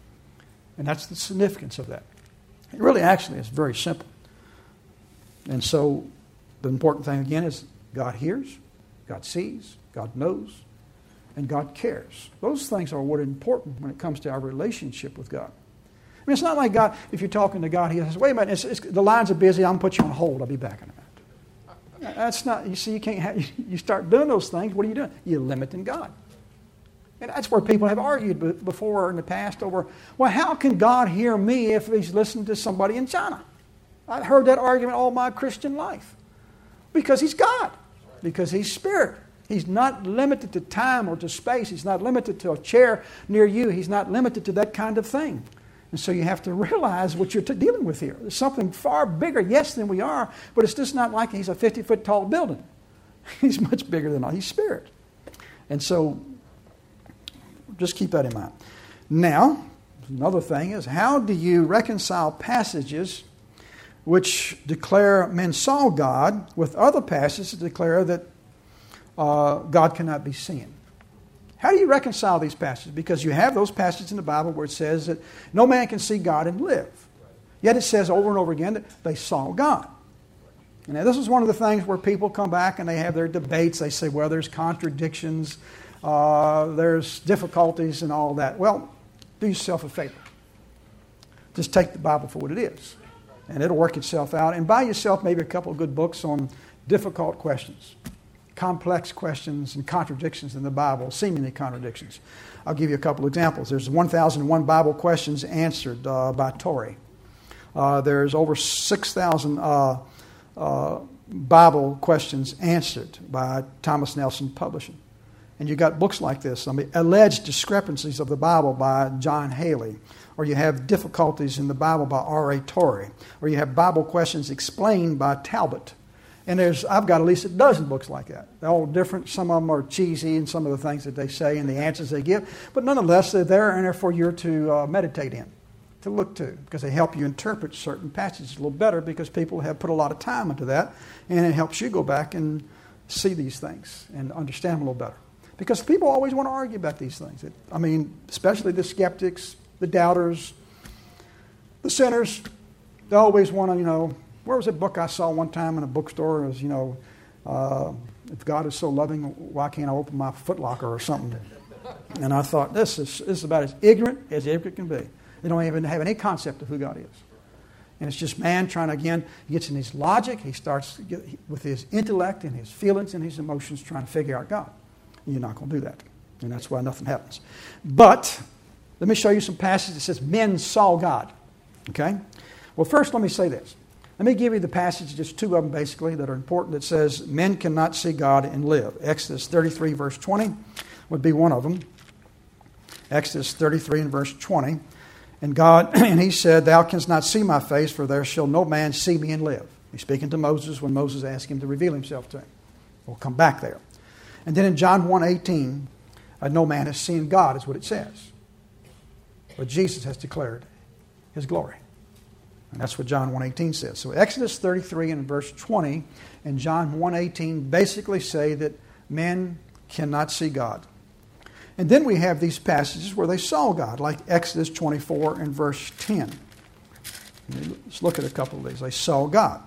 And that's the significance of that. It really actually is very simple. And so the important thing again is God hears, God sees, God knows, and God cares. Those things are what are important when it comes to our relationship with God. I mean, it's not like God, if you're talking to God, he says, wait a minute, it's, it's, the lines are busy, I'm going to put you on hold, I'll be back in a minute. That's not, you see, you can't have, you start doing those things, what are you doing? You're limiting God. And that's where people have argued before in the past over, well, how can God hear me if he's listening to somebody in China? I've heard that argument all my Christian life. Because he's God. Because he's spirit. He's not limited to time or to space. He's not limited to a chair near you. He's not limited to that kind of thing. And so you have to realize what you're t- dealing with here. There's something far bigger, yes, than we are, but it's just not like he's a fifty-foot tall building. He's much bigger than all. He's spirit. And so just keep that in mind. Now, another thing is, how do you reconcile passages which declare men saw God with other passages that declare that uh, God cannot be seen? How do you reconcile these passages? Because you have those passages in the Bible where it says that no man can see God and live. Yet it says over and over again that they saw God. And now this is one of the things where people come back and they have their debates. They say, well, there's contradictions, uh, there's difficulties and all that. Well, do yourself a favor. Just take the Bible for what it is, and it'll work itself out. And buy yourself maybe a couple of good books on difficult questions, complex questions and contradictions in the Bible, seemingly contradictions. I'll give you a couple of examples. There's one thousand one Bible Questions Answered uh, by Torrey. Uh, there's over six thousand uh, uh, Bible Questions Answered by Thomas Nelson Publishing. And you got books like this. I mean, Alleged Discrepancies of the Bible by John Haley. Or you have Difficulties in the Bible by R A Torrey. Or you have Bible Questions Explained by Talbot. And there's I've got at least a dozen books like that. They're all different. Some of them are cheesy and some of the things that they say and the answers they give. But nonetheless, they're there and they're for you to uh, meditate in, to look to, because they help you interpret certain passages a little better because people have put a lot of time into that. And it helps you go back and see these things and understand them a little better. Because people always want to argue about these things. It, I mean, especially the skeptics, the doubters, the sinners. They always want to, you know, where was a book I saw one time in a bookstore? It was, you know, uh, if God is so loving, why can't I open my footlocker or something? And I thought, this is, this is about as ignorant as ignorant can be. They don't even have any concept of who God is. And it's just man trying to, again, he gets in his logic. He starts get, with his intellect and his feelings and his emotions trying to figure out God. You're not going to do that. And that's why nothing happens. But let me show you some passages that says men saw God. Okay? Well, first let me say this. Let me give you the passage, just two of them basically, that are important, that says men cannot see God and live. Exodus thirty-three, verse twenty would be one of them. Exodus thirty-three and verse twenty. And God, and he said, thou canst not see my face, for there shall no man see me and live. He's speaking to Moses when Moses asked him to reveal himself to him. We'll come back there. And then in John one eighteen, uh, no man has seen God, is what it says. But Jesus has declared his glory. And that's what John one eighteen says. So Exodus thirty-three and verse twenty and John one eighteen basically say that men cannot see God. And then we have these passages where they saw God, like Exodus twenty-four and verse ten. Let's look at a couple of these. They saw God.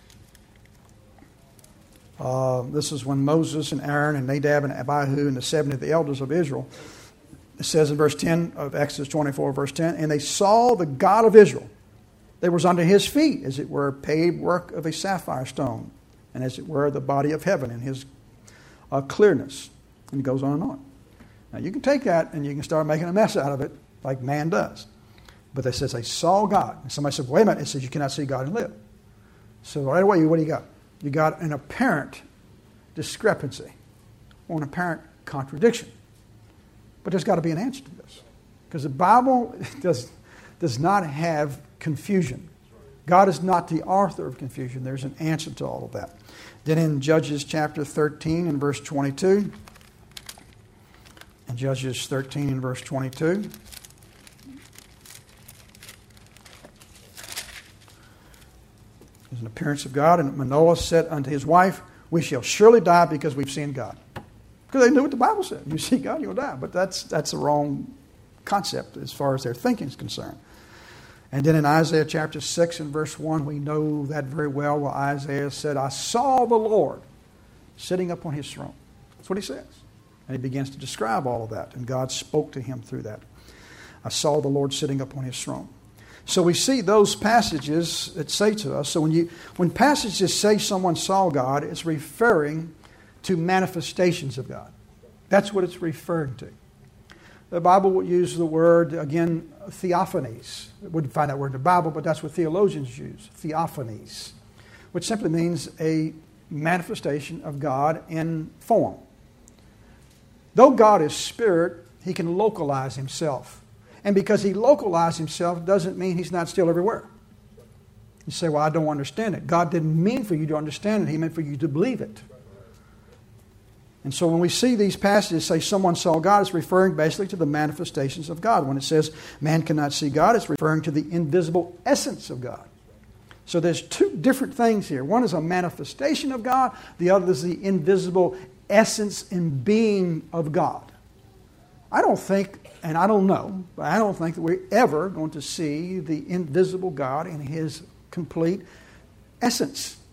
Uh, this is when Moses and Aaron and Nadab and Abihu and the seventy of the elders of Israel, it says in verse ten of Exodus twenty-four, verse ten, and they saw the God of Israel. There was under his feet, as it were, paved work of a sapphire stone, and as it were, the body of heaven in his uh, clearness. And it goes on and on. Now, you can take that and you can start making a mess out of it, like man does. But it says they saw God. And somebody said, wait a minute, it says you cannot see God and live. So right away, what do you got? You got an apparent discrepancy or an apparent contradiction. But there's got to be an answer to this. Because the Bible does, does not have confusion. God is not the author of confusion. There's an answer to all of that. Then in Judges chapter thirteen and verse twenty-two, in Judges thirteen and verse twenty-two, there's an appearance of God, and Manoah said unto his wife, we shall surely die because we've seen God. Because they knew what the Bible said. You see God, you'll die. But that's that's the wrong concept as far as their thinking is concerned. And then in Isaiah chapter six and verse one, we know that very well, where Isaiah said, I saw the Lord sitting upon his throne. That's what he says. And he begins to describe all of that. And God spoke to him through that. I saw the Lord sitting upon his throne. So we see those passages that say to us, so when you when passages say someone saw God, it's referring to manifestations of God. That's what it's referring to. The Bible would use the word, again, theophanies. We wouldn't find that word in the Bible, but that's what theologians use, theophanies, which simply means a manifestation of God in form. Though God is spirit, he can localize himself. And because he localized himself doesn't mean he's not still everywhere. You say, well, I don't understand it. God didn't mean for you to understand it. He meant for you to believe it. And so when we see these passages say someone saw God, it's referring basically to the manifestations of God. When it says man cannot see God, it's referring to the invisible essence of God. So there's two different things here. One is a manifestation of God. The other is the invisible essence and being of God. I don't think, and I don't know, but I don't think that we're ever going to see the invisible God in his complete essence.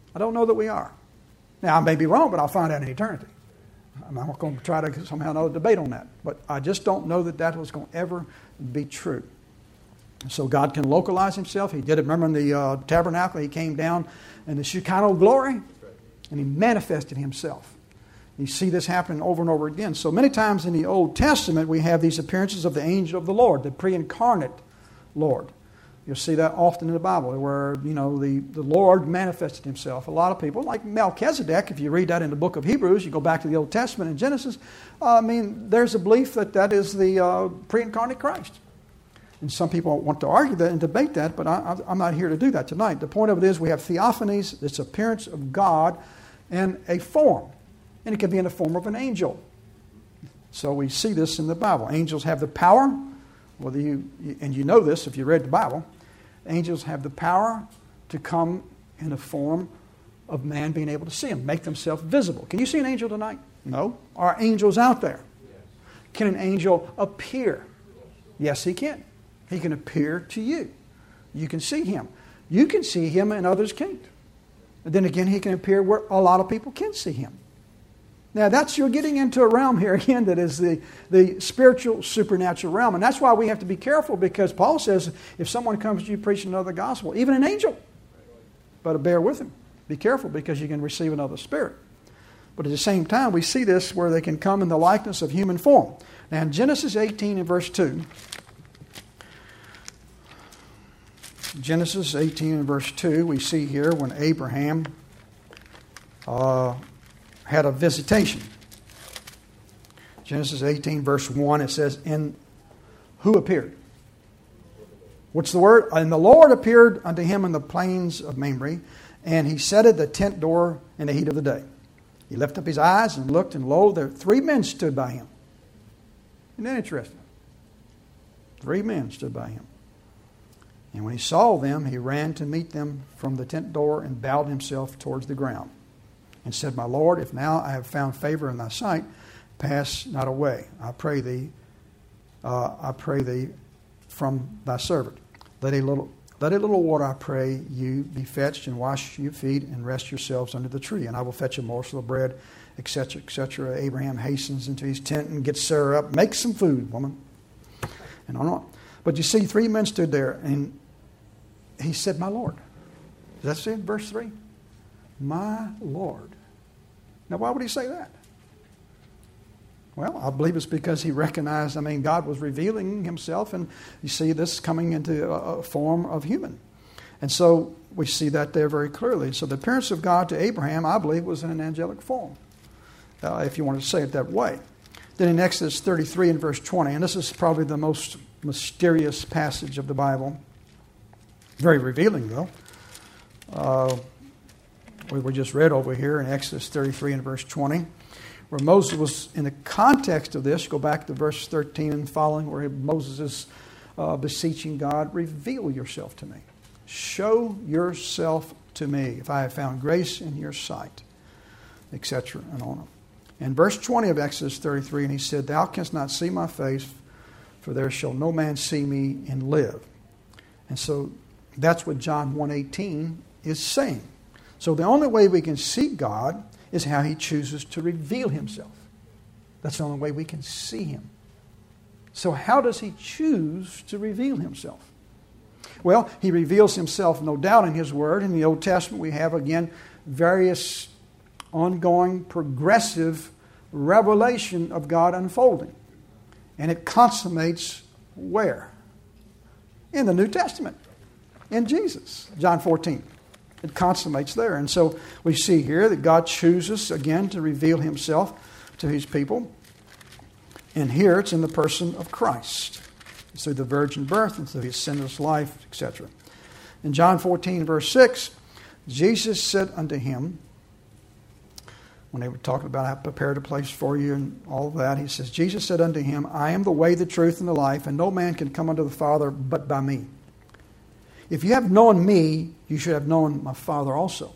I don't know that we are. Now, I may be wrong, but I'll find out in eternity. I'm not going to try to somehow know debate on that. But I just don't know that that was going to ever be true. So God can localize himself. He did it, remember, in the uh, tabernacle. He came down in the Shekinah glory, and he manifested himself. You see this happening over and over again. So many times in the Old Testament, we have these appearances of the angel of the Lord, the pre-incarnate Lord. You'll see that often in the Bible, where, you know, the, the Lord manifested himself. A lot of people, like Melchizedek, if you read that in the book of Hebrews, you go back to the Old Testament in Genesis, uh, I mean, there's a belief that that is the uh, pre-incarnate Christ. And some people want to argue that and debate that, but I, I'm not here to do that tonight. The point of it is we have theophanies, this appearance of God, and a form. And it can be in the form of an angel. So we see this in the Bible. Angels have the power, whether you, and you know this if you read the Bible, angels have the power to come in the form of man being able to see them, make themselves visible. Can you see an angel tonight? No. Are angels out there? Can an angel appear? Yes, he can. He can appear to you. You can see him. You can see him and others can't. And then again, he can appear where a lot of people can see him. Now, that's, you're getting into a realm here again that is the, the spiritual, supernatural realm. And that's why we have to be careful, because Paul says if someone comes to you preaching another gospel, even an angel, better bear with him. Be careful, because you can receive another spirit. But at the same time, we see this where they can come in the likeness of human form. Now, in Genesis eighteen and verse two, Genesis eighteen and verse two, we see here when Abraham uh, had a visitation. Genesis eighteen, verse one, it says, "In who appeared?" What's the word? "And the Lord appeared unto him in the plains of Mamre, and he set at the tent door in the heat of the day. He lifted up his eyes and looked, and lo, there three men stood by him." Isn't that interesting? Three men stood by him. "And when he saw them, he ran to meet them from the tent door and bowed himself towards the ground, and said, My Lord, if now I have found favor in thy sight, pass not away. I pray thee, uh, I pray thee from thy servant. Let a little, let a little water, I pray you, be fetched, and wash your feet, and rest yourselves under the tree. And I will fetch a morsel of bread, et cetera, et cetera" Abraham hastens into his tent and gets Sarah up. "Make some food, woman." And on and on. But you see, three men stood there, and he said, "My Lord." Does that say in verse three? My Lord. Now, why would he say that? Well, I believe it's because he recognized, I mean, God was revealing himself, and you see this coming into a, a form of human. And so we see that there very clearly. So the appearance of God to Abraham, I believe, was in an angelic form, uh, if you want to say it that way. Then in Exodus thirty-three and verse twenty, and this is probably the most mysterious passage of the Bible, very revealing though. Uh, we were just read over here in Exodus thirty-three and verse twenty, where Moses was, in the context of this, go back to verse thirteen and following, where Moses is uh, beseeching God, "Reveal yourself to me. Show yourself to me, if I have found grace in your sight," et cetera, and on. In verse twenty of Exodus thirty-three, and he said, "Thou canst not see my face, for there shall no man see me and live." And so that's what John one eighteen is saying. So the only way we can see God is how he chooses to reveal himself. That's the only way we can see him. So how does he choose to reveal himself? Well, he reveals himself, no doubt, in his word. In the Old Testament, we have, again, various ongoing, progressive revelation of God unfolding. And it consummates where? In the New Testament. In Jesus. John fourteen. It consummates there. And so we see here that God chooses, again, to reveal himself to his people. And here it's in the person of Christ. It's through the virgin birth and through his sinless life, et cetera. In John fourteen, verse six, Jesus said unto him, when they were talking about, "I have prepared a place for you," and all of that, he says, Jesus said unto him, "I am the way, the truth, and the life, and no man can come unto the Father but by me. If you have known me, you should have known my Father also."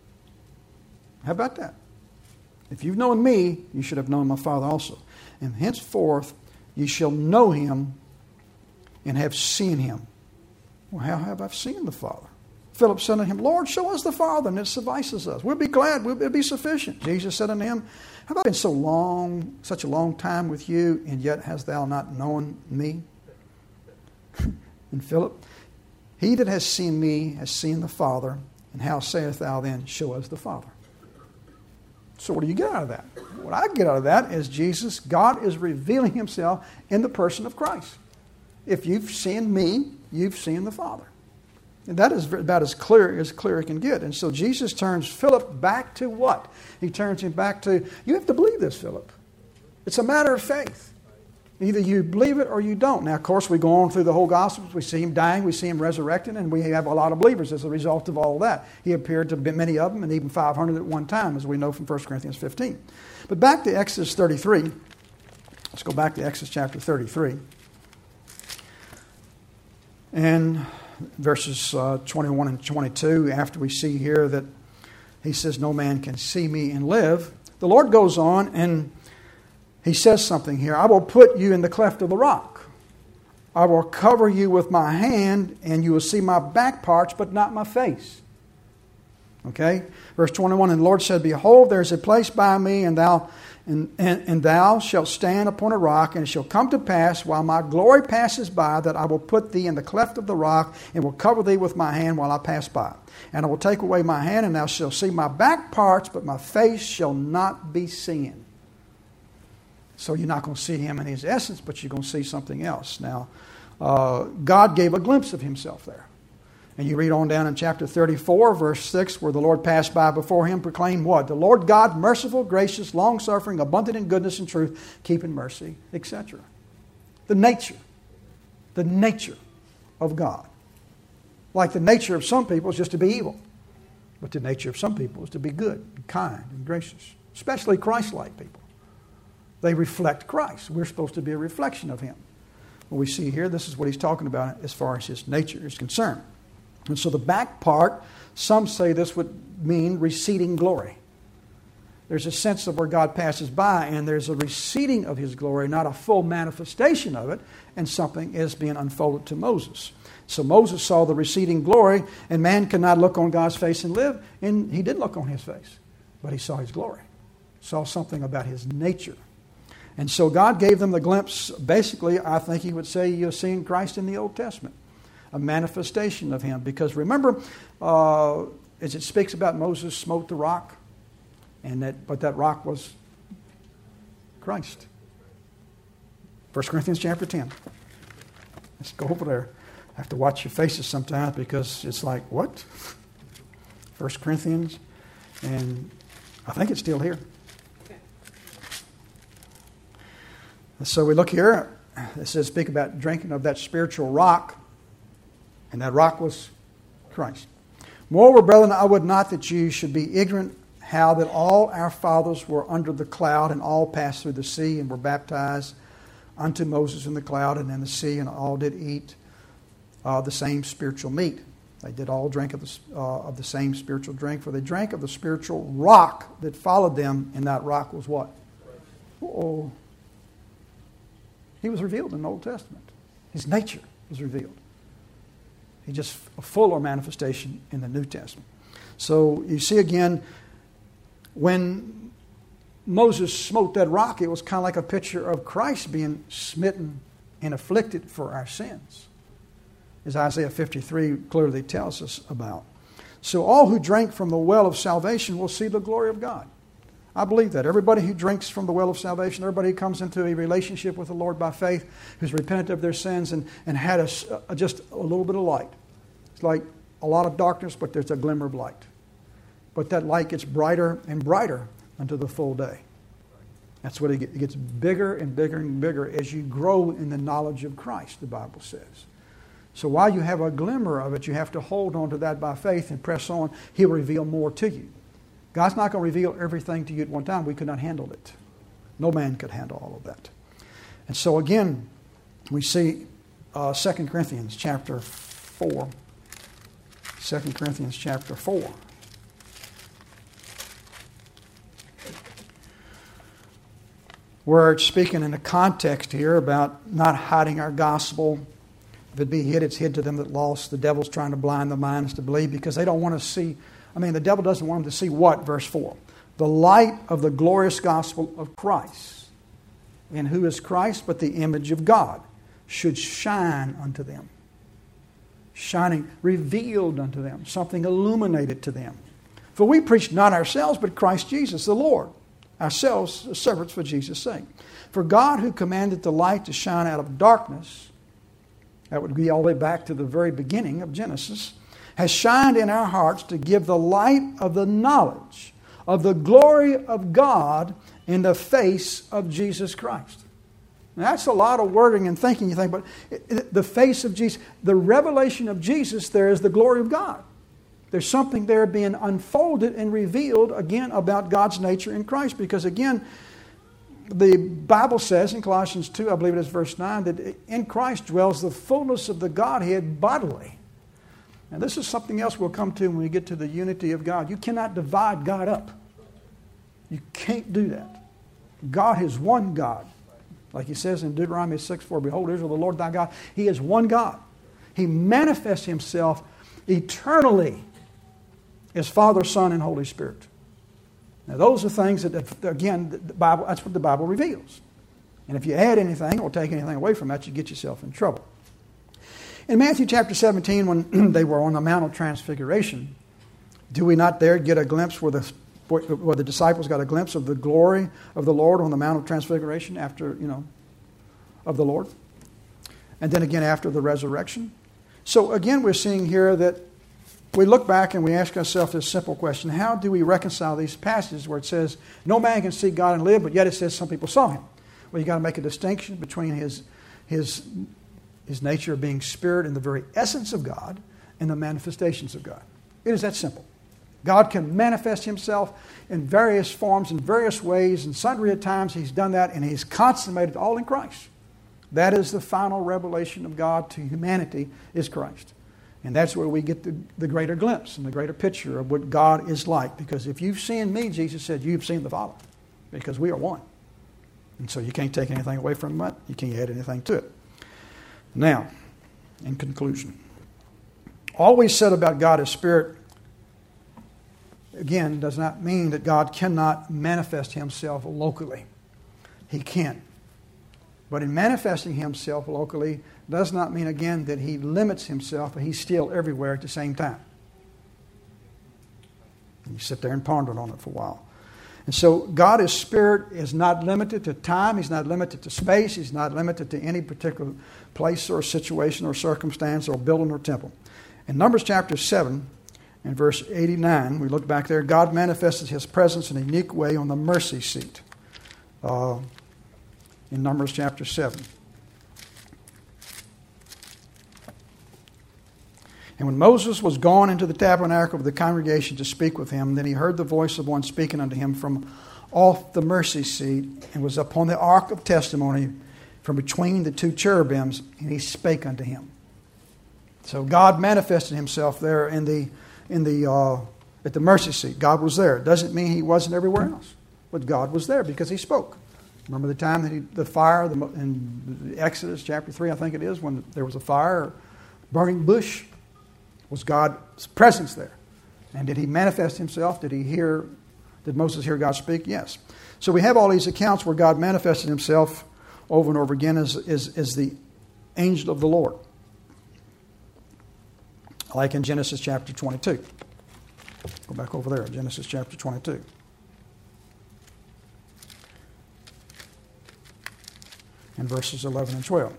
How about that? If you've known me, you should have known my Father also. "And henceforth you shall know him and have seen him." Well, how have I seen the Father? Philip said unto him, Lord, show us the Father, and it suffices us. We'll be glad. We'll, it'll be sufficient. Jesus said unto him, have I been so long, such a long time with you, and yet hast thou not known me? And Philip, he that has seen me has seen the Father, and how sayest thou then, show us the Father? So what do you get out of that? What I get out of that is Jesus, God is revealing himself in the person of Christ. If you've seen me, you've seen the Father. And that is about as clear as clear it can get. And so Jesus turns Philip back to what? He turns him back to, you have to believe this, Philip. It's a matter of faith. Either you believe it or you don't. Now, of course, we go on through the whole Gospels. We see him dying. We see him resurrecting. And we have a lot of believers as a result of all of that. He appeared to many of them, and even five hundred at one time, as we know from First Corinthians fifteen. But back to Exodus thirty-three. Let's go back to Exodus chapter thirty-three. And verses uh, twenty-one and twenty-two, after we see here that he says, no man can see me and live, the Lord goes on and he says something here. I will put you in the cleft of the rock. I will cover you with my hand, and you will see my back parts, but not my face. Okay? Verse twenty-one, and the Lord said, behold, there is a place by me, and thou and, and, and thou shalt stand upon a rock, and it shall come to pass, while my glory passes by, that I will put thee in the cleft of the rock, and will cover thee with my hand while I pass by. And I will take away my hand, and thou shalt see my back parts, but my face shall not be seen. So you're not going to see him in his essence, but you're going to see something else. Now, uh, God gave a glimpse of himself there. And you read on down in chapter thirty-four, verse six, where the Lord passed by before him, proclaimed what? The Lord God, merciful, gracious, long-suffering, abundant in goodness and truth, keeping mercy, et cetera. The nature, the nature of God. Like the nature of some people is just to be evil. But the nature of some people is to be good and kind and gracious. Especially Christ-like people. They reflect Christ. We're supposed to be a reflection of him. What we see here, this is what he's talking about as far as his nature is concerned. And so the back part, some say this would mean receding glory. There's a sense of where God passes by, and there's a receding of his glory, not a full manifestation of it, and something is being unfolded to Moses. So Moses saw the receding glory, and man cannot look on God's face and live, and he did look on his face, but he saw his glory, saw something about his nature. And so God gave them the glimpse. Basically, I think he would say you're seeing Christ in the Old Testament, a manifestation of him. Because remember, uh, as it speaks about Moses smote the rock, and that, but that rock was Christ. First Corinthians chapter ten. Let's go over there. I have to watch your faces sometimes because it's like, what? First Corinthians, and I think it's still here. So we look here, it says, speak about drinking of that spiritual rock, and that rock was Christ. Moreover, brethren, I would not that you should be ignorant how that all our fathers were under the cloud, and all passed through the sea, and were baptized unto Moses in the cloud and in the sea, and all did eat uh, the same spiritual meat. They did all drink of the, uh, of the same spiritual drink, for they drank of the spiritual rock that followed them, and that rock was what? Oh. He was revealed in the Old Testament. His nature was revealed. He just a fuller manifestation in the New Testament. So you see again, when Moses smote that rock, it was kind of like a picture of Christ being smitten and afflicted for our sins, as Isaiah fifty-three clearly tells us about. So all who drink from the well of salvation will see the glory of God. I believe that. Everybody who drinks from the well of salvation, everybody who comes into a relationship with the Lord by faith, who's repented of their sins and, and had a, a, just a little bit of light. It's like a lot of darkness, but there's a glimmer of light. But that light gets brighter and brighter unto the full day. That's what it gets. It gets bigger and bigger and bigger as you grow in the knowledge of Christ, the Bible says. So while you have a glimmer of it, you have to hold on to that by faith and press on. He'll reveal more to you. God's not going to reveal everything to you at one time. We could not handle it. No man could handle all of that. And so again, we see uh, Second Corinthians chapter four. Second Corinthians chapter four. Where it's speaking in the context here about not hiding our gospel, If it be hid, it's hid to them that lost. The devil's trying to blind the minds to believe because they don't want to see. I mean, the devil doesn't want them to see what? Verse four. The light of the glorious gospel of Christ. And who is Christ but the image of God? Should shine unto them. Shining, revealed unto them. Something illuminated to them. For we preach not ourselves, but Christ Jesus the Lord. Ourselves servants for Jesus' sake. For God who commanded the light to shine out of darkness, that would be all the way back to the very beginning of Genesis, has shined in our hearts to give the light of the knowledge of the glory of God in the face of Jesus Christ. Now, that's a lot of wording and thinking, you think, but the face of Jesus, the revelation of Jesus, there is the glory of God. There's something there being unfolded and revealed again about God's nature in Christ. Because again, the Bible says in Colossians two, I believe it is verse nine, that in Christ dwells the fullness of the Godhead bodily. And this is something else we'll come to when we get to the unity of God. You cannot divide God up. You can't do that. God is one God. Like he says in Deuteronomy six four, behold, Israel, the Lord thy God, he is one God. He manifests himself eternally as Father, Son, and Holy Spirit. Now those are things that, again, the Bible, that's what the Bible reveals. And if you add anything or take anything away from that, you get yourself in trouble. In Matthew chapter seventeen, when they were on the Mount of Transfiguration, do we not there get a glimpse where the where the disciples got a glimpse of the glory of the Lord on the Mount of Transfiguration after, you know, of the Lord? And then again after the resurrection. So again, we're seeing here that we look back and we ask ourselves this simple question. How do we reconcile these passages where it says, no man can see God and live, but yet it says some people saw him? Well, you've got to make a distinction between his, his, his nature of being spirit and the very essence of God and the manifestations of God. It is that simple. God can manifest himself in various forms, in various ways, and sundry at times he's done that, and he's consummated all in Christ. That is the final revelation of God to humanity, is Christ. And that's where we get the, the greater glimpse and the greater picture of what God is like. Because if you've seen me, Jesus said, you've seen the Father. Because we are one. And so you can't take anything away from that. You can't add anything to it. Now, in conclusion, all we said about God as Spirit, again, does not mean that God cannot manifest himself locally. He can. But in manifesting himself locally does not mean, again, that he limits himself, but he's still everywhere at the same time. And you sit there and ponder on it for a while. And so God as Spirit is not limited to time. He's not limited to space. He's not limited to any particular place or situation or circumstance or building or temple. In Numbers chapter seven, in verse eighty-nine, we look back there, God manifested his presence in a unique way on the mercy seat. Uh, in Numbers chapter seven. And when Moses was gone into the tabernacle of the congregation to speak with him, then he heard the voice of one speaking unto him from off the mercy seat, and was upon the ark of testimony from between the two cherubims, and he spake unto him. So God manifested himself there in the in the uh, at the mercy seat. God was there. It doesn't mean he wasn't everywhere else, but God was there because he spoke. Remember the time that he, the fire the, in Exodus chapter three, I think it is, when there was a fire, burning bush. Was God's presence there? And did he manifest himself? Did he hear, did Moses hear God speak? Yes. So we have all these accounts where God manifested himself over and over again as, as, as the angel of the Lord. Like in Genesis chapter twenty-two. Go back over there, Genesis chapter twenty-two. And verses eleven and twelve.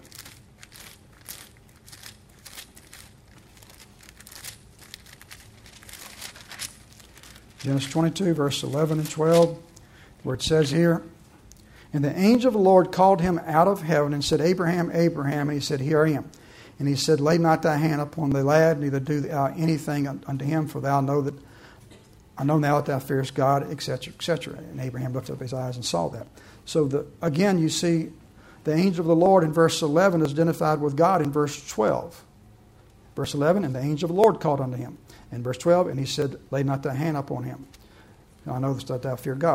Genesis twenty-two, verse eleven and twelve, where it says here, and the angel of the Lord called him out of heaven and said, Abraham, Abraham. And he said, Here I am. And he said, Lay not thy hand upon the lad, neither do thou anything unto him, for thou know that I know now that thou fearest God, et cetera, et cetera. And Abraham lifted up his eyes and saw that. So the, again, you see the angel of the Lord in verse eleven is identified with God in verse twelve. Verse eleven, and the angel of the Lord called unto him. In verse twelve, and he said, Lay not thy hand upon him. Now, I know that thou fear God.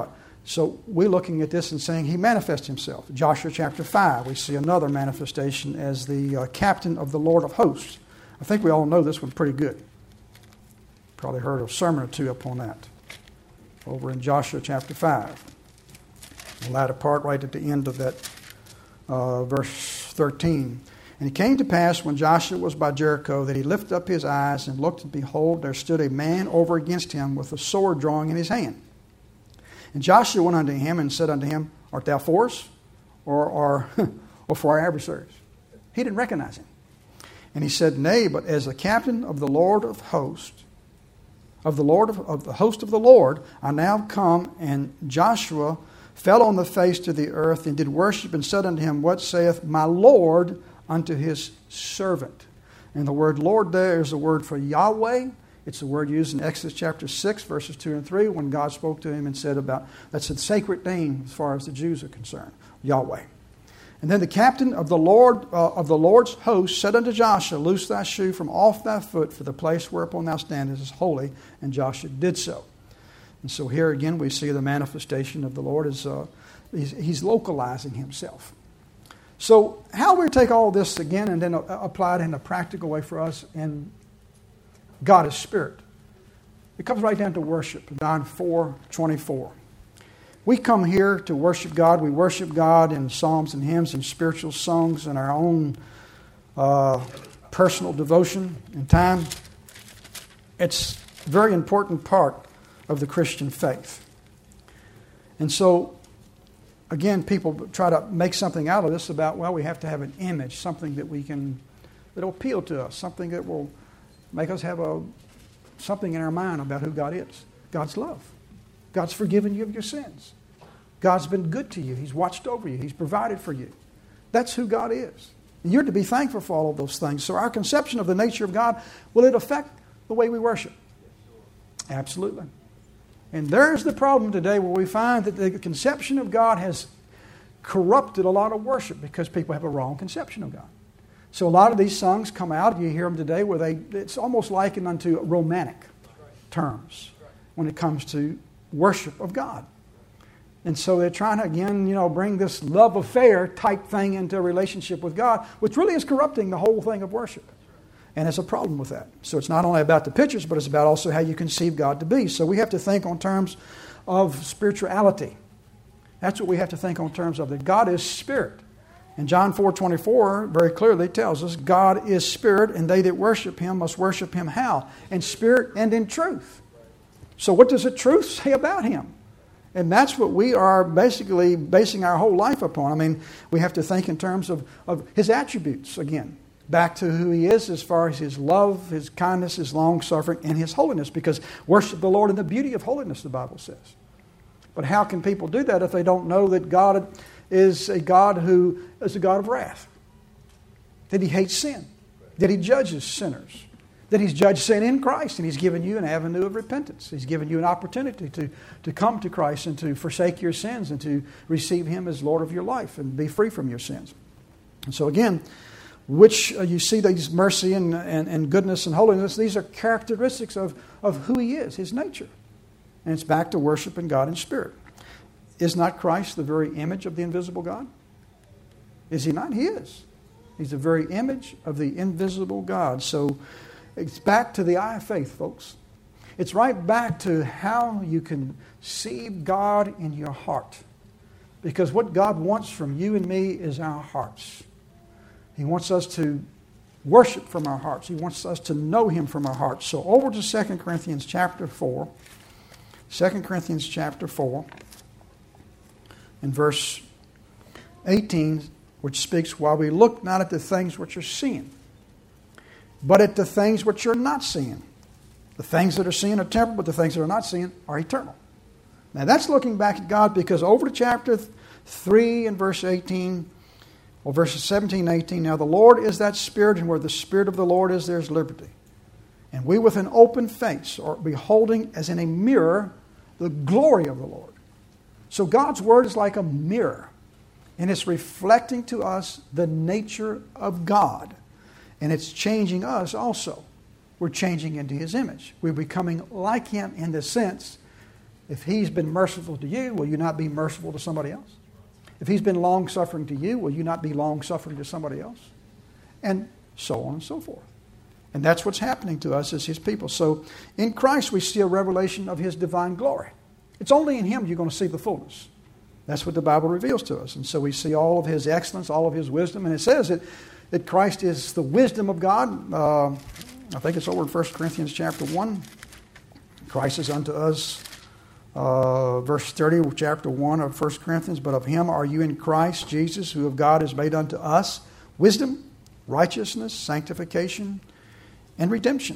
So we're looking at this and saying he manifests himself. Joshua chapter five, we see another manifestation as the uh, captain of the Lord of hosts. I think we all know this one pretty good. Probably heard a sermon or two upon that. Over in Joshua chapter five. The latter part right at the end of that uh, verse thirteen. And it came to pass when Joshua was by Jericho that he lifted up his eyes and looked, and behold, there stood a man over against him with a sword drawing in his hand. And Joshua went unto him and said unto him, Art thou for us, or, or, or for our adversaries? He didn't recognize him. And he said, Nay, but as the captain of the Lord of hosts, of the Lord of, of the host of the Lord, I now come. And Joshua fell on the face to the earth and did worship, and said unto him, What saith my Lord unto his servant? And the word Lord there is the word for Yahweh. It's the word used in Exodus chapter six, verses two and three, when God spoke to him and said about, that's a sacred name as far as the Jews are concerned, Yahweh. And then the captain of the Lord uh, of the Lord's host said unto Joshua, Loose thy shoe from off thy foot, for the place whereupon thou standest is holy. And Joshua did so. And so here again we see the manifestation of the Lord is uh, he's, he's localizing himself. So how we take all this again and then apply it in a practical way for us, and God is spirit. It comes right down to worship, John four twenty-four. We come here to worship God. We worship God in psalms and hymns and spiritual songs and our own uh, personal devotion and time. It's a very important part of the Christian faith. And so, again, people try to make something out of this about, well, we have to have an image, something that we can, that will appeal to us, something that will make us have a something in our mind about who God is. God's love. God's forgiven you of your sins. God's been good to you. He's watched over you. He's provided for you. That's who God is. And you're to be thankful for all of those things. So our conception of the nature of God, will it affect the way we worship? Absolutely. And there's the problem today where we find that the conception of God has corrupted a lot of worship because people have a wrong conception of God. So a lot of these songs come out, you hear them today, where they it's almost likened unto romantic terms when it comes to worship of God. And so they're trying to, again, you know, bring this love affair type thing into a relationship with God, which really is corrupting the whole thing of worship. And there's a problem with that. So it's not only about the pictures, but it's about also how you conceive God to be. So we have to think on terms of spirituality. That's what we have to think on terms of, that God is spirit. And John four twenty-four very clearly tells us God is spirit, and they that worship him must worship him how? In spirit and in truth. So what does the truth say about him? And that's what we are basically basing our whole life upon. I mean, we have to think in terms of, of his attributes, again, back to who he is as far as his love, his kindness, his long-suffering, and his holiness. Because worship the Lord in the beauty of holiness, the Bible says. But how can people do that if they don't know that God is a God who is a God of wrath? That he hates sin. That he judges sinners. That he's judged sin in Christ, and he's given you an avenue of repentance. He's given you an opportunity to, to come to Christ and to forsake your sins and to receive him as Lord of your life and be free from your sins. And so again, which uh, you see these mercy and, and, and goodness and holiness, these are characteristics of, of who he is, his nature. And it's back to worshiping God in spirit. Is not Christ the very image of the invisible God? Is he not? He is. He's the very image of the invisible God. So it's back to the eye of faith, folks. It's right back to how you can see God in your heart. Because what God wants from you and me is our hearts. He wants us to worship from our hearts. He wants us to know him from our hearts. So over to Second Corinthians chapter four. Second Corinthians chapter four. In verse eighteen, which speaks, while we look not at the things which are seen, but at the things which are not seen. The things that are seen are temporal, but the things that are not seen are eternal. Now that's looking back at God, because over to chapter three and verse eighteen, or verses seventeen and eighteen, now the Lord is that Spirit, and where the Spirit of the Lord is, there is liberty. And we with an open face are beholding as in a mirror the glory of the Lord. So God's Word is like a mirror, and it's reflecting to us the nature of God. And it's changing us also. We're changing into his image. We're becoming like him in the sense, If He's been merciful to you, will you not be merciful to somebody else? If He's been long-suffering to you, will you not be long-suffering to somebody else? And so on and so forth. And that's what's happening to us as His people. So in Christ we see a revelation of His divine glory. It's only in Him you're going to see the fullness. That's what the Bible reveals to us. And so we see all of His excellence, all of His wisdom. And it says that, that Christ is the wisdom of God. Uh, I think it's over in First Corinthians chapter one. Christ is unto us, uh, verse thirty, chapter one of First Corinthians. But of Him are you in Christ Jesus, who of God is made unto us wisdom, righteousness, sanctification, and redemption.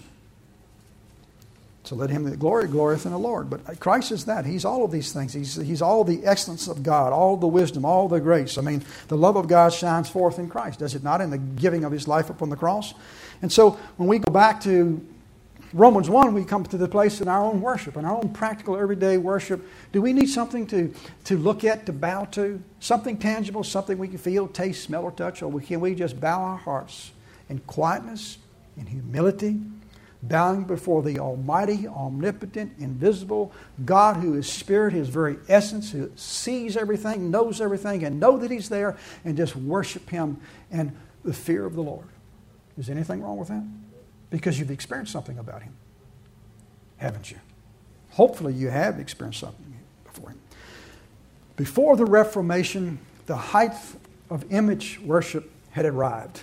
So let him that glory glorieth in the Lord. But Christ is that. He's all of these things. He's, he's all the excellence of God, all the wisdom, all the grace. I mean, the love of God shines forth in Christ, does it not? In the giving of His life upon the cross. And so when we go back to Romans one, we come to the place in our own worship, in our own practical everyday worship. Do we need something to, to look at, to bow to? Something tangible, something we can feel, taste, smell, or touch? Or can we just bow our hearts in quietness, in humility, bowing before the almighty, omnipotent, invisible God who is Spirit, His very essence, who sees everything, knows everything, and know that He's there, and just worship Him in the fear of the Lord? Is anything wrong with that? Because you've experienced something about Him, haven't you? Hopefully you have experienced something before Him. Before the Reformation, the height of image worship had arrived.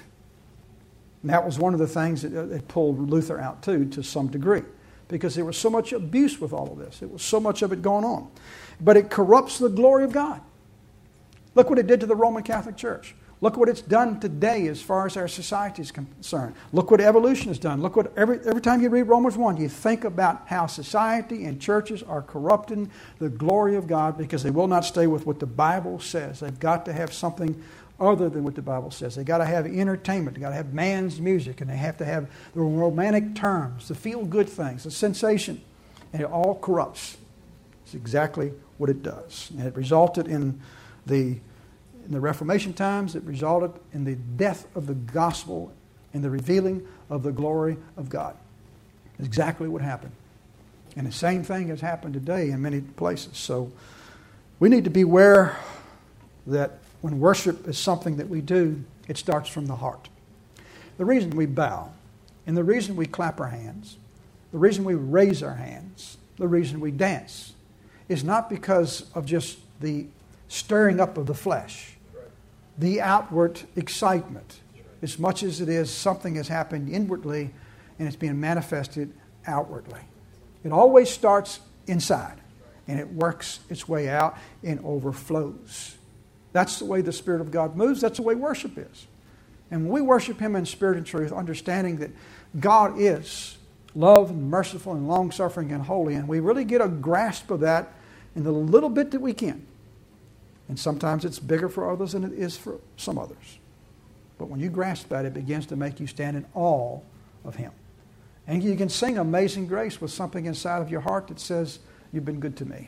And that was one of the things that, that pulled Luther out too, to some degree, because there was so much abuse with all of this. There was so much of it going on. But it corrupts the glory of God. Look what it did to the Roman Catholic Church. Look what it's done today as far as our society is concerned. Look what evolution has done. Look what every, every time you read Romans one, you think about how society and churches are corrupting the glory of God because they will not stay with what the Bible says. They've got to have something other than what the Bible says. They've got to have entertainment. They've got to have man's music. And they have to have the romantic terms, the feel-good things, the sensation. And it all corrupts. It's exactly what it does. And it resulted in the, in the Reformation times, it resulted in the death of the gospel and the revealing of the glory of God. It's exactly what happened. And the same thing has happened today in many places. So we need to beware that when worship is something that we do, it starts from the heart. The reason we bow, and the reason we clap our hands, the reason we raise our hands, the reason we dance, is not because of just the stirring up of the flesh, the outward excitement, as much as it is something has happened inwardly and it's being manifested outwardly. It always starts inside, and it works its way out and overflows. That's the way the Spirit of God moves. That's the way worship is. And when we worship Him in spirit and truth, understanding that God is love and merciful and long-suffering and holy, and we really get a grasp of that in the little bit that we can. And sometimes it's bigger for others than it is for some others. But when you grasp that, it begins to make you stand in awe of Him. And you can sing Amazing Grace with something inside of your heart that says, you've been good to me.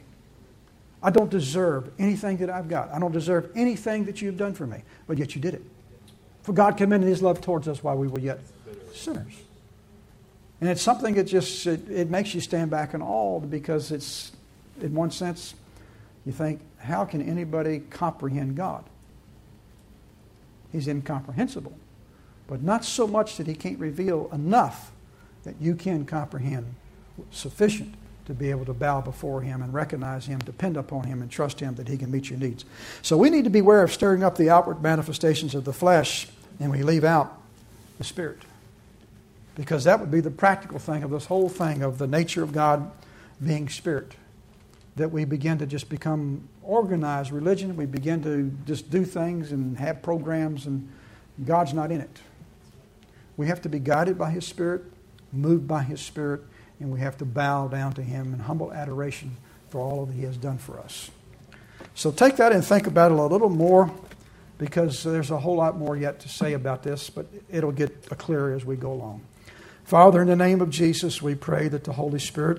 I don't deserve anything that I've got. I don't deserve anything that you've done for me. But yet you did it. For God commended His love towards us while we were yet sinners. And it's something that just, it, it makes you stand back in awe, because it's, in one sense, you think, how can anybody comprehend God? He's incomprehensible. But not so much that He can't reveal enough that you can comprehend sufficient to be able to bow before Him and recognize Him, depend upon Him, and trust Him that He can meet your needs. So we need to beware of stirring up the outward manifestations of the flesh, and we leave out the Spirit. Because that would be the practical thing of this whole thing of the nature of God being Spirit. That we begin to just become organized religion. We begin to just do things and have programs, and God's not in it. We have to be guided by His Spirit, moved by His Spirit, and we have to bow down to Him in humble adoration for all that He has done for us. So take that and think about it a little more, because there's a whole lot more yet to say about this, but it'll get clearer as we go along. Father, in the name of Jesus, we pray that the Holy Spirit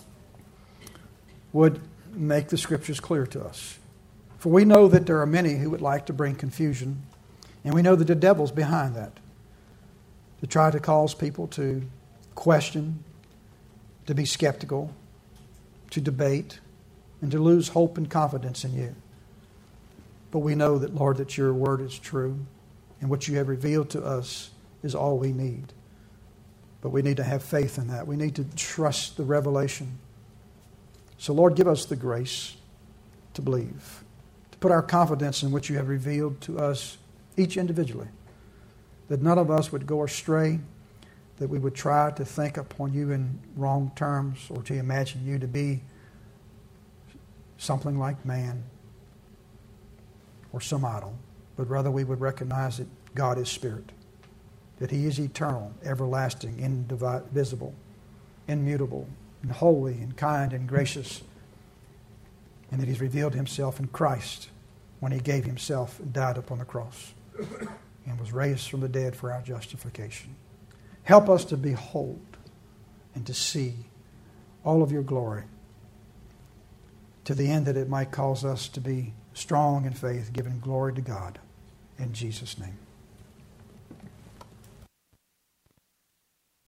would make the Scriptures clear to us. For we know that there are many who would like to bring confusion, and we know that the devil's behind that, to try to cause people to question, to be skeptical, to debate, and to lose hope and confidence in you. But we know that, Lord, that your word is true, and what you have revealed to us is all we need. But we need to have faith in that. We need to trust the revelation. So, Lord, give us the grace to believe, to put our confidence in what you have revealed to us, each individually, that none of us would go astray, that we would try to think upon you in wrong terms or to imagine you to be something like man or some idol, but rather we would recognize that God is spirit, that he is eternal, everlasting, indivisible, immutable, and holy and kind and gracious, and that he's revealed himself in Christ when he gave himself and died upon the cross and was raised from the dead for our justification. Help us to behold and to see all of your glory, to the end that it might cause us to be strong in faith, giving glory to God. In Jesus' name.